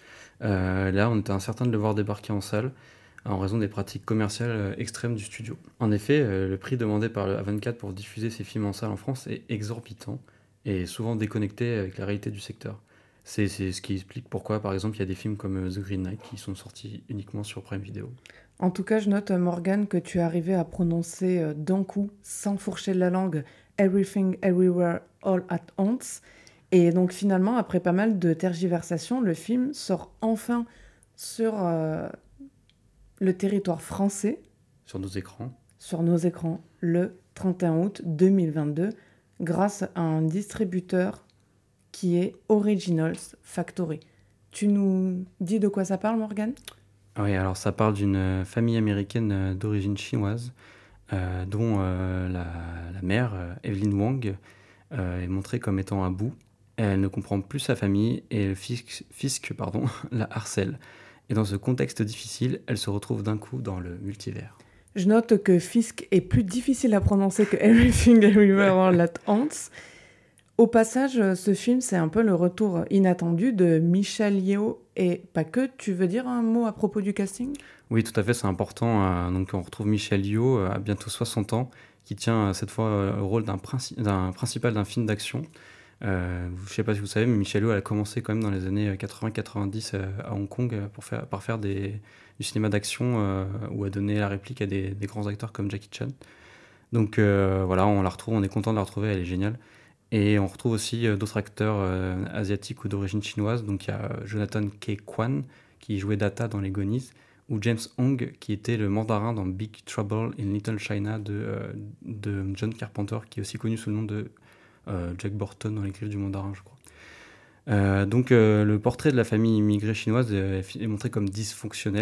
Là, on était incertain de le voir débarquer en salle en raison des pratiques commerciales extrêmes du studio. En effet, le prix demandé par le A24 pour diffuser ces films en salle en France est exorbitant et souvent déconnecté avec la réalité du secteur. C'est ce qui explique pourquoi, par exemple, il y a des films comme The Green Knight qui sont sortis uniquement sur Prime Video. En tout cas, je note, Morgane, que tu es arrivé à prononcer d'un coup, sans fourcher la langue, Everything, Everywhere, All at Once. Et donc finalement, après pas mal de tergiversations, le film sort enfin sur le territoire français, Sur nos écrans. sur nos écrans, le 31 août 2022, grâce à un distributeur qui est Originals Factory. Tu nous dis de quoi ça parle, Morgane? Oui, alors ça parle d'une famille américaine d'origine chinoise, dont la mère, Evelyn Wang, est montrée comme étant à bout. Elle ne comprend plus sa famille et le fisc, pardon, la harcèle. Et dans ce contexte difficile, elle se retrouve d'un coup dans le multivers. Je note que Fisk est plus difficile à prononcer que Everything Everywhere All at Once. Au passage, ce film, c'est un peu le retour inattendu de Michelle Yeoh et pas que. Tu veux dire un mot à propos du casting? Oui, tout à fait, c'est important. Donc on retrouve Michel Yeoh, à bientôt 60 ans, qui tient cette fois le rôle d'un principal d'un film d'action. Je ne sais pas si vous savez, mais Michel Yeoh elle a commencé quand même dans les années 80-90 à Hong Kong par faire du cinéma d'action où elle donnait la réplique à des grands acteurs comme Jackie Chan. Donc voilà, on la retrouve, on est content de la retrouver, elle est géniale. Et on retrouve aussi d'autres acteurs asiatiques ou d'origine chinoise. Donc il y a Jonathan K. Kwan qui jouait Data dans Les Goonies, ou James Hong qui était le mandarin dans Big Trouble in Little China de John Carpenter, qui est aussi connu sous le nom de Jack Burton dans Les Griffes du Mandarin, je crois. Donc le portrait de la famille immigrée chinoise est montré comme dysfonctionnel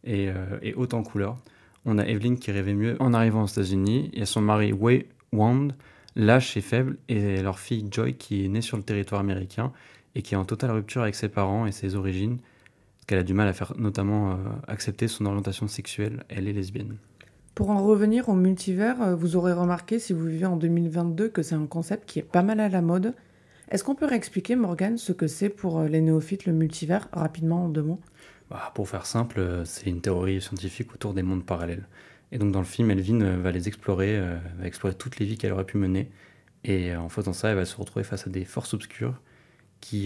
et haute en couleurs. On a Evelyn qui rêvait mieux en arrivant aux États-Unis. Il y a son mari Wei Wand, lâche et faible, et leur fille Joy qui est née sur le territoire américain et qui est en totale rupture avec ses parents et ses origines, parce qu'elle a du mal à faire notamment accepter son orientation sexuelle. Elle est lesbienne. Pour en revenir au multivers, vous aurez remarqué, si vous vivez en 2022, que c'est un concept qui est pas mal à la mode. Est-ce qu'on peut réexpliquer, Morgane, ce que c'est pour les néophytes, le multivers, rapidement en 2 mots? Pour faire simple, c'est une théorie scientifique autour des mondes parallèles. Et donc dans le film, Elvin va les explorer, va explorer toutes les vies qu'elle aurait pu mener. Et en faisant ça, elle va se retrouver face à des forces obscures qui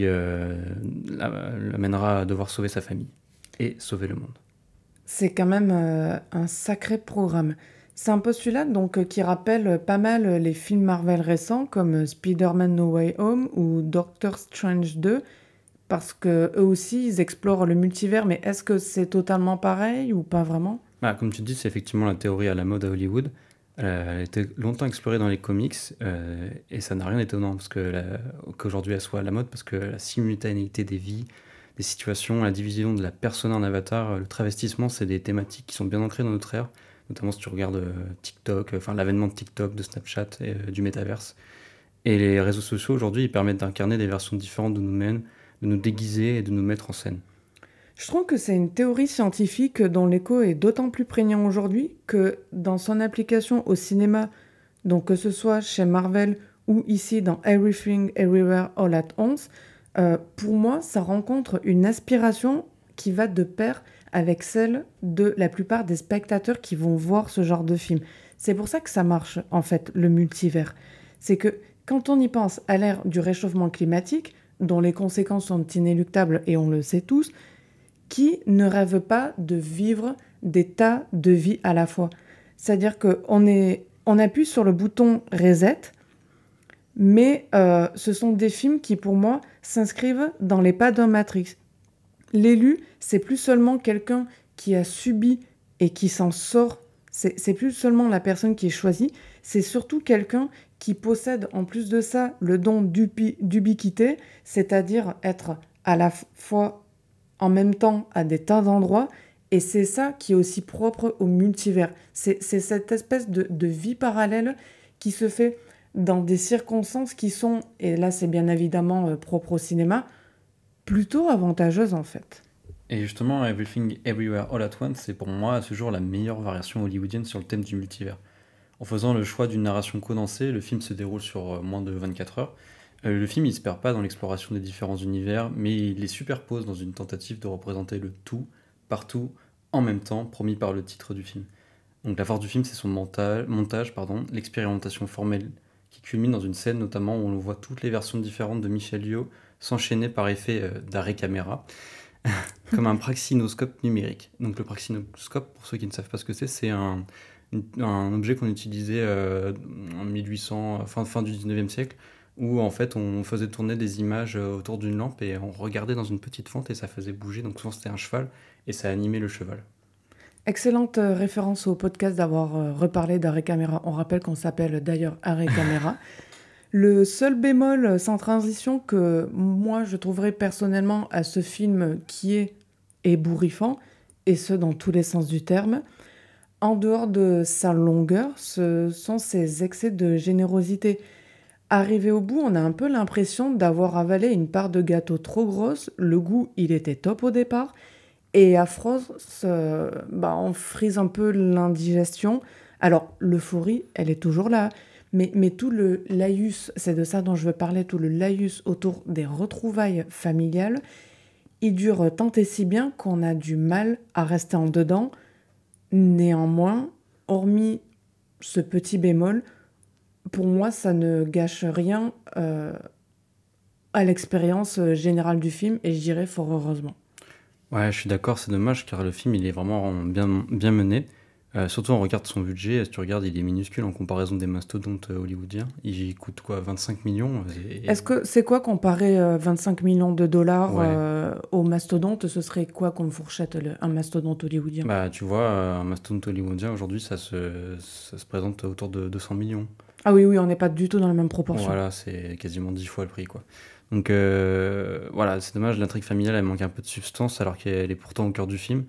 l'amènera à devoir sauver sa famille et sauver le monde. C'est quand même un sacré programme. C'est un postulat donc qui rappelle pas mal les films Marvel récents comme Spider-Man No Way Home ou Doctor Strange 2, parce que eux aussi ils explorent le multivers, mais est-ce que c'est totalement pareil ou pas vraiment? Comme tu dis, c'est effectivement la théorie à la mode à Hollywood. Elle a été longtemps explorée dans les comics et ça n'a rien d'étonnant qu'aujourd'hui elle soit à la mode parce que la simultanéité des vies, des situations, la division de la personne en avatar, le travestissement, c'est des thématiques qui sont bien ancrées dans notre ère, notamment si tu regardes TikTok, l'avènement de TikTok, de Snapchat et du métaverse. Et les réseaux sociaux aujourd'hui, ils permettent d'incarner des versions différentes de nous-mêmes, de nous déguiser et de nous mettre en scène. Je trouve que c'est une théorie scientifique dont l'écho est d'autant plus prégnant aujourd'hui que dans son application au cinéma, donc que ce soit chez Marvel ou ici dans Everything Everywhere All at Once, pour moi, ça rencontre une aspiration qui va de pair avec celle de la plupart des spectateurs qui vont voir ce genre de film. C'est pour ça que ça marche, en fait, le multivers. C'est que quand on y pense à l'ère du réchauffement climatique, dont les conséquences sont inéluctables et on le sait tous, qui ne rêve pas de vivre des tas de vies à la fois? C'est-à-dire qu'on appuie sur le bouton reset, mais ce sont des films qui, pour moi, s'inscrivent dans les pas d'un Matrix. L'élu, c'est plus seulement quelqu'un qui a subi et qui s'en sort. C'est plus seulement la personne qui est choisie, c'est surtout quelqu'un qui possède en plus de ça le don d'ubiquité, c'est-à-dire être à la fois en même temps à des tas d'endroits, et c'est ça qui est aussi propre au multivers. C'est cette espèce de vie parallèle qui se fait dans des circonstances qui sont, et là c'est bien évidemment propre au cinéma, plutôt avantageuses en fait. Et justement, Everything Everywhere All at Once, c'est pour moi à ce jour la meilleure variation hollywoodienne sur le thème du multivers. En faisant le choix d'une narration condensée, le film se déroule sur moins de 24 heures. Le film, il se perd pas dans l'exploration des différents univers, mais il les superpose dans une tentative de représenter le tout, partout, en même temps, promis par le titre du film. Donc la force du film, c'est son montage, l'expérimentation formelle, qui culmine dans une scène notamment où on voit toutes les versions différentes de Michel Yeoh s'enchaîner par effet d'arrêt caméra, comme un praxinoscope numérique. Donc le praxinoscope, pour ceux qui ne savent pas ce que c'est un objet qu'on utilisait en 1800, fin du 19e siècle, où en fait on faisait tourner des images autour d'une lampe et on regardait dans une petite fente et ça faisait bouger. Donc souvent c'était un cheval et ça animait le cheval. Excellente référence au podcast d'avoir reparlé d'Arrêt Caméra. On rappelle qu'on s'appelle d'ailleurs Arrêt Caméra. Le seul bémol sans transition que moi je trouverais personnellement à ce film qui est ébouriffant, et ce dans tous les sens du terme, en dehors de sa longueur, ce sont ses excès de générosité. Arrivé au bout, on a un peu l'impression d'avoir avalé une part de gâteau trop grosse. Le goût, il était top au départ. Et à force, on frise un peu l'indigestion. Alors, l'euphorie, elle est toujours là. Mais tout le laïus, c'est de ça dont je veux parler, tout le laïus autour des retrouvailles familiales, il dure tant et si bien qu'on a du mal à rester en dedans. Néanmoins, hormis ce petit bémol, pour moi, ça ne gâche rien à l'expérience générale du film, et je dirais fort heureusement. Ouais, je suis d'accord, c'est dommage car le film il est vraiment bien mené. Surtout on regarde son budget, si tu regardes il est minuscule en comparaison des mastodontes hollywoodiens. Il coûte quoi, 25 millions Est-ce que c'est quoi comparer 25 millions de dollars Ouais. au mastodonte? Ce serait quoi comme fourchette, un mastodonte hollywoodien? Tu vois, un mastodonte hollywoodien aujourd'hui ça se présente autour de 200 millions. Ah oui, on n'est pas du tout dans la même proportion. Voilà, c'est quasiment 10 fois le prix quoi. Donc voilà, c'est dommage, l'intrigue familiale elle manque un peu de substance alors qu'elle est pourtant au cœur du film.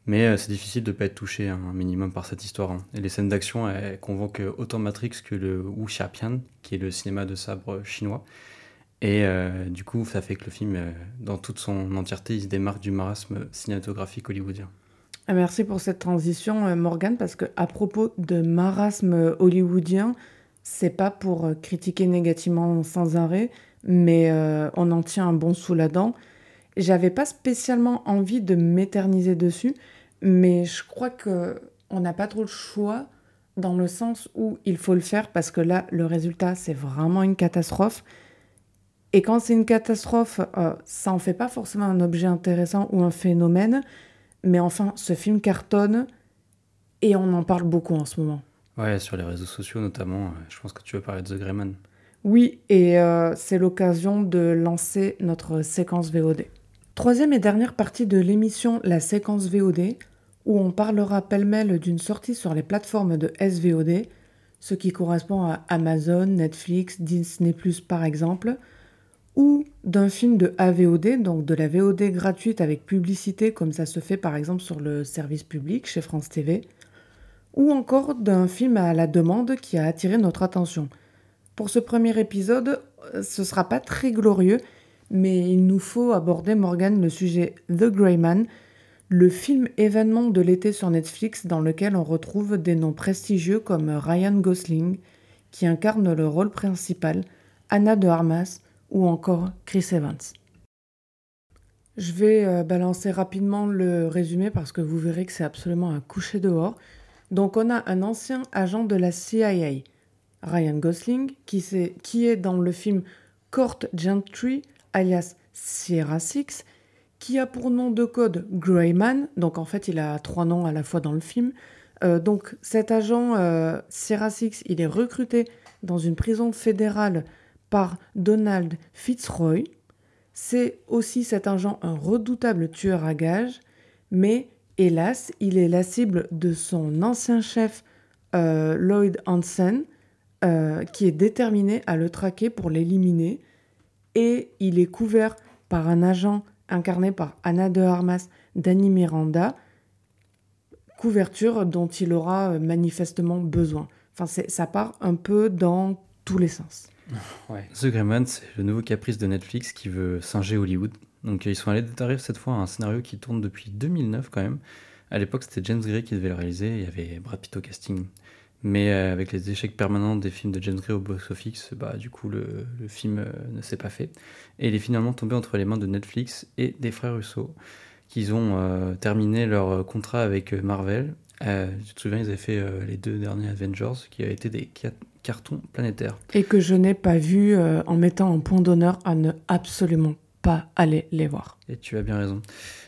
Mais c'est difficile de ne pas être touché un minimum par cette histoire, hein. Et les scènes d'action, elles convoquent autant Matrix que le wuxia-pian, qui est le cinéma de sabre chinois. Et du coup, ça fait que le film, dans toute son entièreté, il se démarque du marasme cinématographique hollywoodien. Merci pour cette transition, Morgane, parce que à propos de marasme hollywoodien, c'est pas pour critiquer négativement sans arrêt, mais on en tient un bon sous la dent. J'avais pas spécialement envie de m'éterniser dessus, mais je crois que on n'a pas trop le choix dans le sens où il faut le faire parce que là, le résultat, c'est vraiment une catastrophe. Et quand c'est une catastrophe, ça en fait pas forcément un objet intéressant ou un phénomène, mais enfin, ce film cartonne et on en parle beaucoup en ce moment. Ouais, sur les réseaux sociaux notamment, je pense que tu veux parler de The Greyman. Oui, et c'est l'occasion de lancer notre séquence VOD. Troisième et dernière partie de l'émission, la séquence VOD, où on parlera pêle-mêle d'une sortie sur les plateformes de SVOD, ce qui correspond à Amazon, Netflix, Disney+, par exemple, ou d'un film de AVOD, donc de la VOD gratuite avec publicité, comme ça se fait par exemple sur le service public chez France TV, ou encore d'un film à la demande qui a attiré notre attention. Pour ce premier épisode, ce sera pas très glorieux, mais il nous faut aborder, Morgane, le sujet The Grey Man, le film événement de l'été sur Netflix dans lequel on retrouve des noms prestigieux comme Ryan Gosling, qui incarne le rôle principal, Anna de Armas ou encore Chris Evans. Je vais balancer rapidement le résumé parce que vous verrez que c'est absolument un coucher dehors. Donc on a un ancien agent de la CIA, Ryan Gosling, qui est dans le film Court Gentry, alias Sierra Six, qui a pour nom de code Greyman, donc en fait il a 3 noms à la fois dans le film. Donc cet agent Sierra Six, il est recruté dans une prison fédérale par Donald Fitzroy. C'est aussi cet agent un redoutable tueur à gages, mais hélas, il est la cible de son ancien chef Lloyd Hansen, qui est déterminé à le traquer pour l'éliminer. Et il est couvert par un agent incarné par Anna de Armas, Danny Miranda, couverture dont il aura manifestement besoin. Enfin, ça part un peu dans tous les sens. Ouais. The Greyman, c'est le nouveau caprice de Netflix qui veut singer Hollywood. Donc ils sont allés d'arriver cette fois à un scénario qui tourne depuis 2009 quand même. À l'époque, c'était James Gray qui devait le réaliser, il y avait Brad Pitt au casting. Mais avec les échecs permanents des films de James Gray au box-office, du coup, le film ne s'est pas fait. Et il est finalement tombé entre les mains de Netflix et des frères Russo, qui ont terminé leur contrat avec Marvel. Tu te souviens, ils avaient fait les 2 derniers Avengers, qui avaient été des cartons planétaires. Et que je n'ai pas vu en mettant un point d'honneur à ne absolument pas aller les voir. Et tu as bien raison.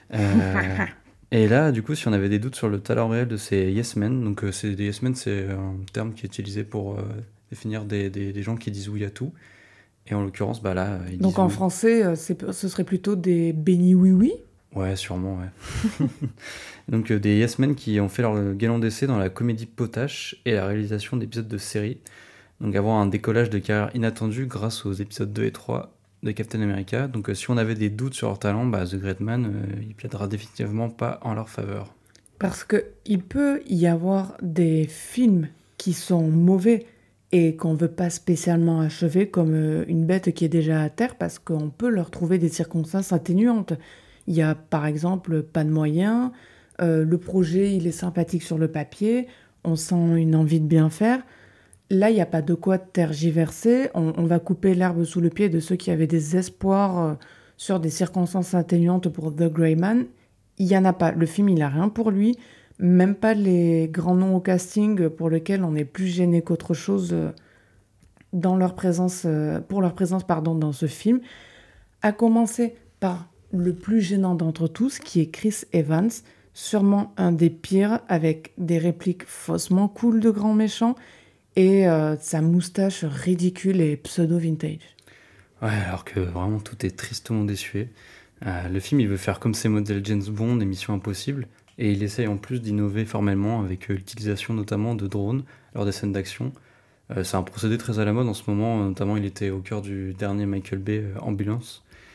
Et là, du coup, si on avait des doutes sur le talent réel de ces Yes Men, donc des Yes Men, c'est un terme qui est utilisé pour définir des gens qui disent oui à tout. Et en l'occurrence, là, ils Donc disent en oui. français, ce serait plutôt des bénis oui-oui. Ouais, sûrement, ouais. Donc des Yes Men qui ont fait leur galon d'essai dans la comédie potache et la réalisation d'épisodes de séries. Donc avoir un décollage de carrière inattendu grâce aux épisodes 2 et 3 de Captain America. Donc si on avait des doutes sur leur talent, The Great Man, il plaidera définitivement pas en leur faveur. Parce qu'il peut y avoir des films qui sont mauvais et qu'on ne veut pas spécialement achever comme une bête qui est déjà à terre parce qu'on peut leur trouver des circonstances atténuantes. Il y a par exemple pas de moyens, le projet il est sympathique sur le papier, on sent une envie de bien faire. Là, il n'y a pas de quoi tergiverser. On va couper l'herbe sous le pied de ceux qui avaient des espoirs sur des circonstances atténuantes pour The Grey Man. Il n'y en a pas. Le film, il n'a rien pour lui. Même pas les grands noms au casting pour lesquels on est plus gêné qu'autre chose pour leur présence dans ce film. À commencer par le plus gênant d'entre tous, qui est Chris Evans, sûrement un des pires, avec des répliques faussement cool de grands méchants, et sa moustache ridicule et pseudo-vintage. Ouais, alors que vraiment tout est tristement désuet. Le film, il veut faire comme ses modèles James Bond et Mission Impossible, et il essaye en plus d'innover formellement avec l'utilisation notamment de drones lors des scènes d'action. C'est un procédé très à la mode en ce moment, notamment il était au cœur du dernier Michael Bay, Ambulance.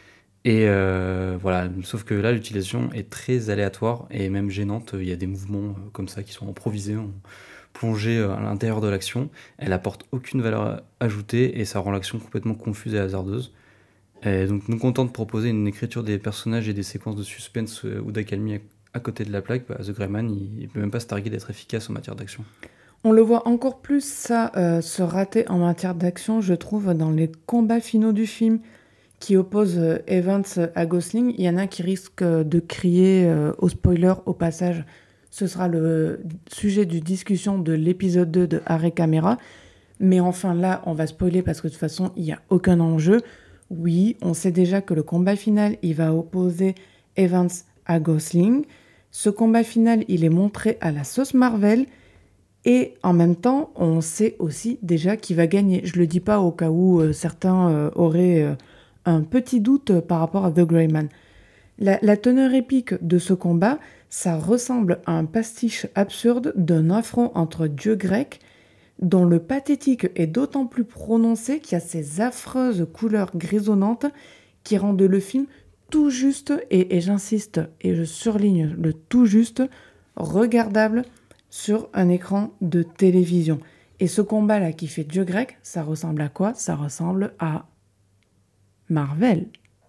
Et voilà, sauf que là, l'utilisation est très aléatoire et même gênante. Il y a des mouvements comme ça qui sont improvisés, plongés à l'intérieur de l'action. Elle apporte aucune valeur ajoutée et ça rend l'action complètement confuse et hasardeuse. Et donc, nous content de proposer une écriture des personnages et des séquences de suspense ou d'accalmie à côté de la plaque, The Gray Man, il peut même pas se targuer d'être efficace en matière d'action. On le voit encore plus ça se rater en matière d'action, je trouve, dans les combats finaux du film qui opposent Evans à Gosling. Il y en a qui risquent de crier au spoiler au passage. Ce sera le sujet de discussion de l'épisode 2 de Arrêt Caméra. Mais enfin là, on va spoiler parce que de toute façon, il n'y a aucun enjeu. Oui, on sait déjà que le combat final, il va opposer Evans à Gosling. Ce combat final, il est montré à la sauce Marvel. Et en même temps, on sait aussi déjà qui va gagner. Je ne le dis pas au cas où certains auraient un petit doute par rapport à The Gray Man. La teneur épique de ce combat, ça ressemble à un pastiche absurde d'un affront entre dieux grecs, dont le pathétique est d'autant plus prononcé qu'il y a ces affreuses couleurs grisonnantes qui rendent le film tout juste, et j'insiste et je surligne le tout juste, regardable sur un écran de télévision. Et ce combat-là qui fait dieu grec, ça ressemble à quoi ? Ça ressemble à Marvel.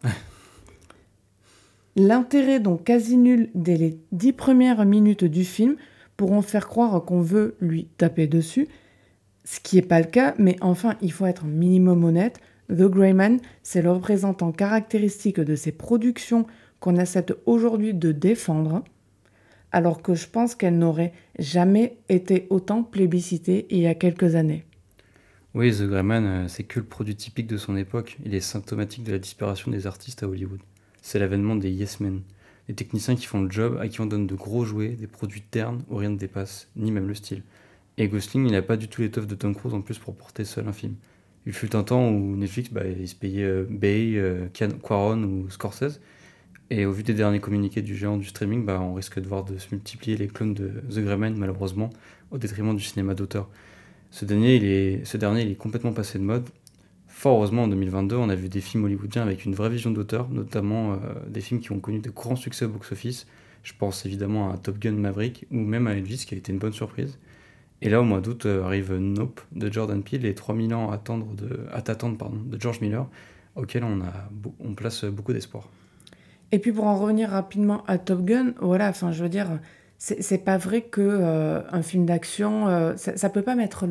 L'intérêt donc quasi nul dès les 10 premières minutes du film pourront faire croire qu'on veut lui taper dessus, ce qui n'est pas le cas, mais enfin, il faut être un minimum honnête. The Gray Man, c'est le représentant caractéristique de ces productions qu'on accepte aujourd'hui de défendre, alors que je pense qu'elle n'aurait jamais été autant plébiscitée il y a quelques années. Oui, The Gray Man, c'est que le produit typique de son époque. Il est symptomatique de la disparition des artistes à Hollywood. C'est l'avènement des yes men, des techniciens qui font le job, à qui on donne de gros jouets, des produits ternes où rien ne dépasse, ni même le style. Et Gosling, il n'a pas du tout l'étoffe de Tom Cruise en plus pour porter seul un film. Il fut un temps où Netflix, il se payait Bay, Quaron ou Scorsese. Et au vu des derniers communiqués du géant du streaming, on risque de voir de se multiplier les clones de The Gray Man, malheureusement, au détriment du cinéma d'auteur. Ce dernier, il est complètement passé de mode. Fort heureusement, en 2022, on a vu des films hollywoodiens avec une vraie vision d'auteur, notamment des films qui ont connu de grands succès au box-office. Je pense évidemment à Top Gun Maverick ou même à Elvis, qui a été une bonne surprise. Et là, au mois d'août, arrive Nope de Jordan Peele et 3000 ans à t'attendre de George Miller, auquel on place beaucoup d'espoir. Et puis pour en revenir rapidement à Top Gun, voilà, enfin je veux dire, c'est pas vrai que un film d'action, ça peut pas être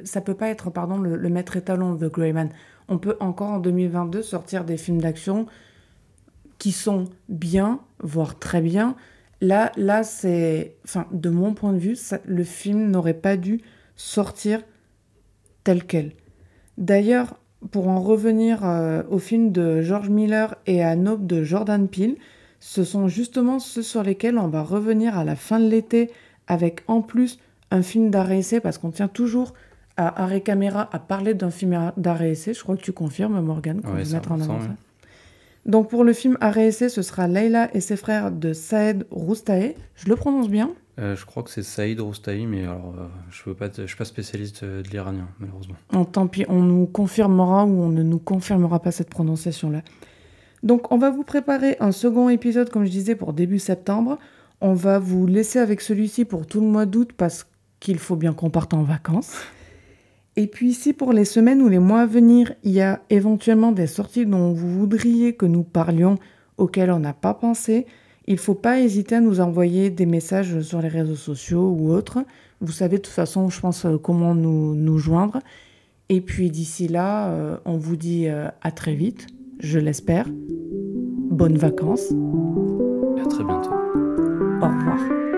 le maître étalon de The Gray Man. On peut encore en 2022 sortir des films d'action qui sont bien, voire très bien. Là c'est, enfin de mon point de vue, le film n'aurait pas dû sortir tel quel. D'ailleurs, pour en revenir au film de George Miller et à Nope de Jordan Peele, ce sont justement ceux sur lesquels on va revenir à la fin de l'été avec en plus un film d'arrêt essai, parce qu'on tient toujours à Arrêt Caméra à parler d'un film d'arrêt essai. Je crois que tu confirmes, Morgane, qu'on va mettre en avant ça. Donc pour le film Arrêt essai, ce sera Leila et ses frères de Saïd Roustaé. Je le prononce bien ? Je crois que c'est Saïd Roustaï, mais alors je suis pas spécialiste de l'iranien, malheureusement. Tant pis, on nous confirmera ou on ne nous confirmera pas cette prononciation-là. Donc on va vous préparer un second épisode, comme je disais, pour début septembre. On va vous laisser avec celui-ci pour tout le mois d'août parce qu'il faut bien qu'on parte en vacances. Et puis si pour les semaines ou les mois à venir, il y a éventuellement des sorties dont vous voudriez que nous parlions, auxquelles on n'a pas pensé, il ne faut pas hésiter à nous envoyer des messages sur les réseaux sociaux ou autres. Vous savez de toute façon, je pense, comment nous joindre. Et puis d'ici là, on vous dit à très vite, je l'espère. Bonnes vacances. Et à très bientôt. Au revoir.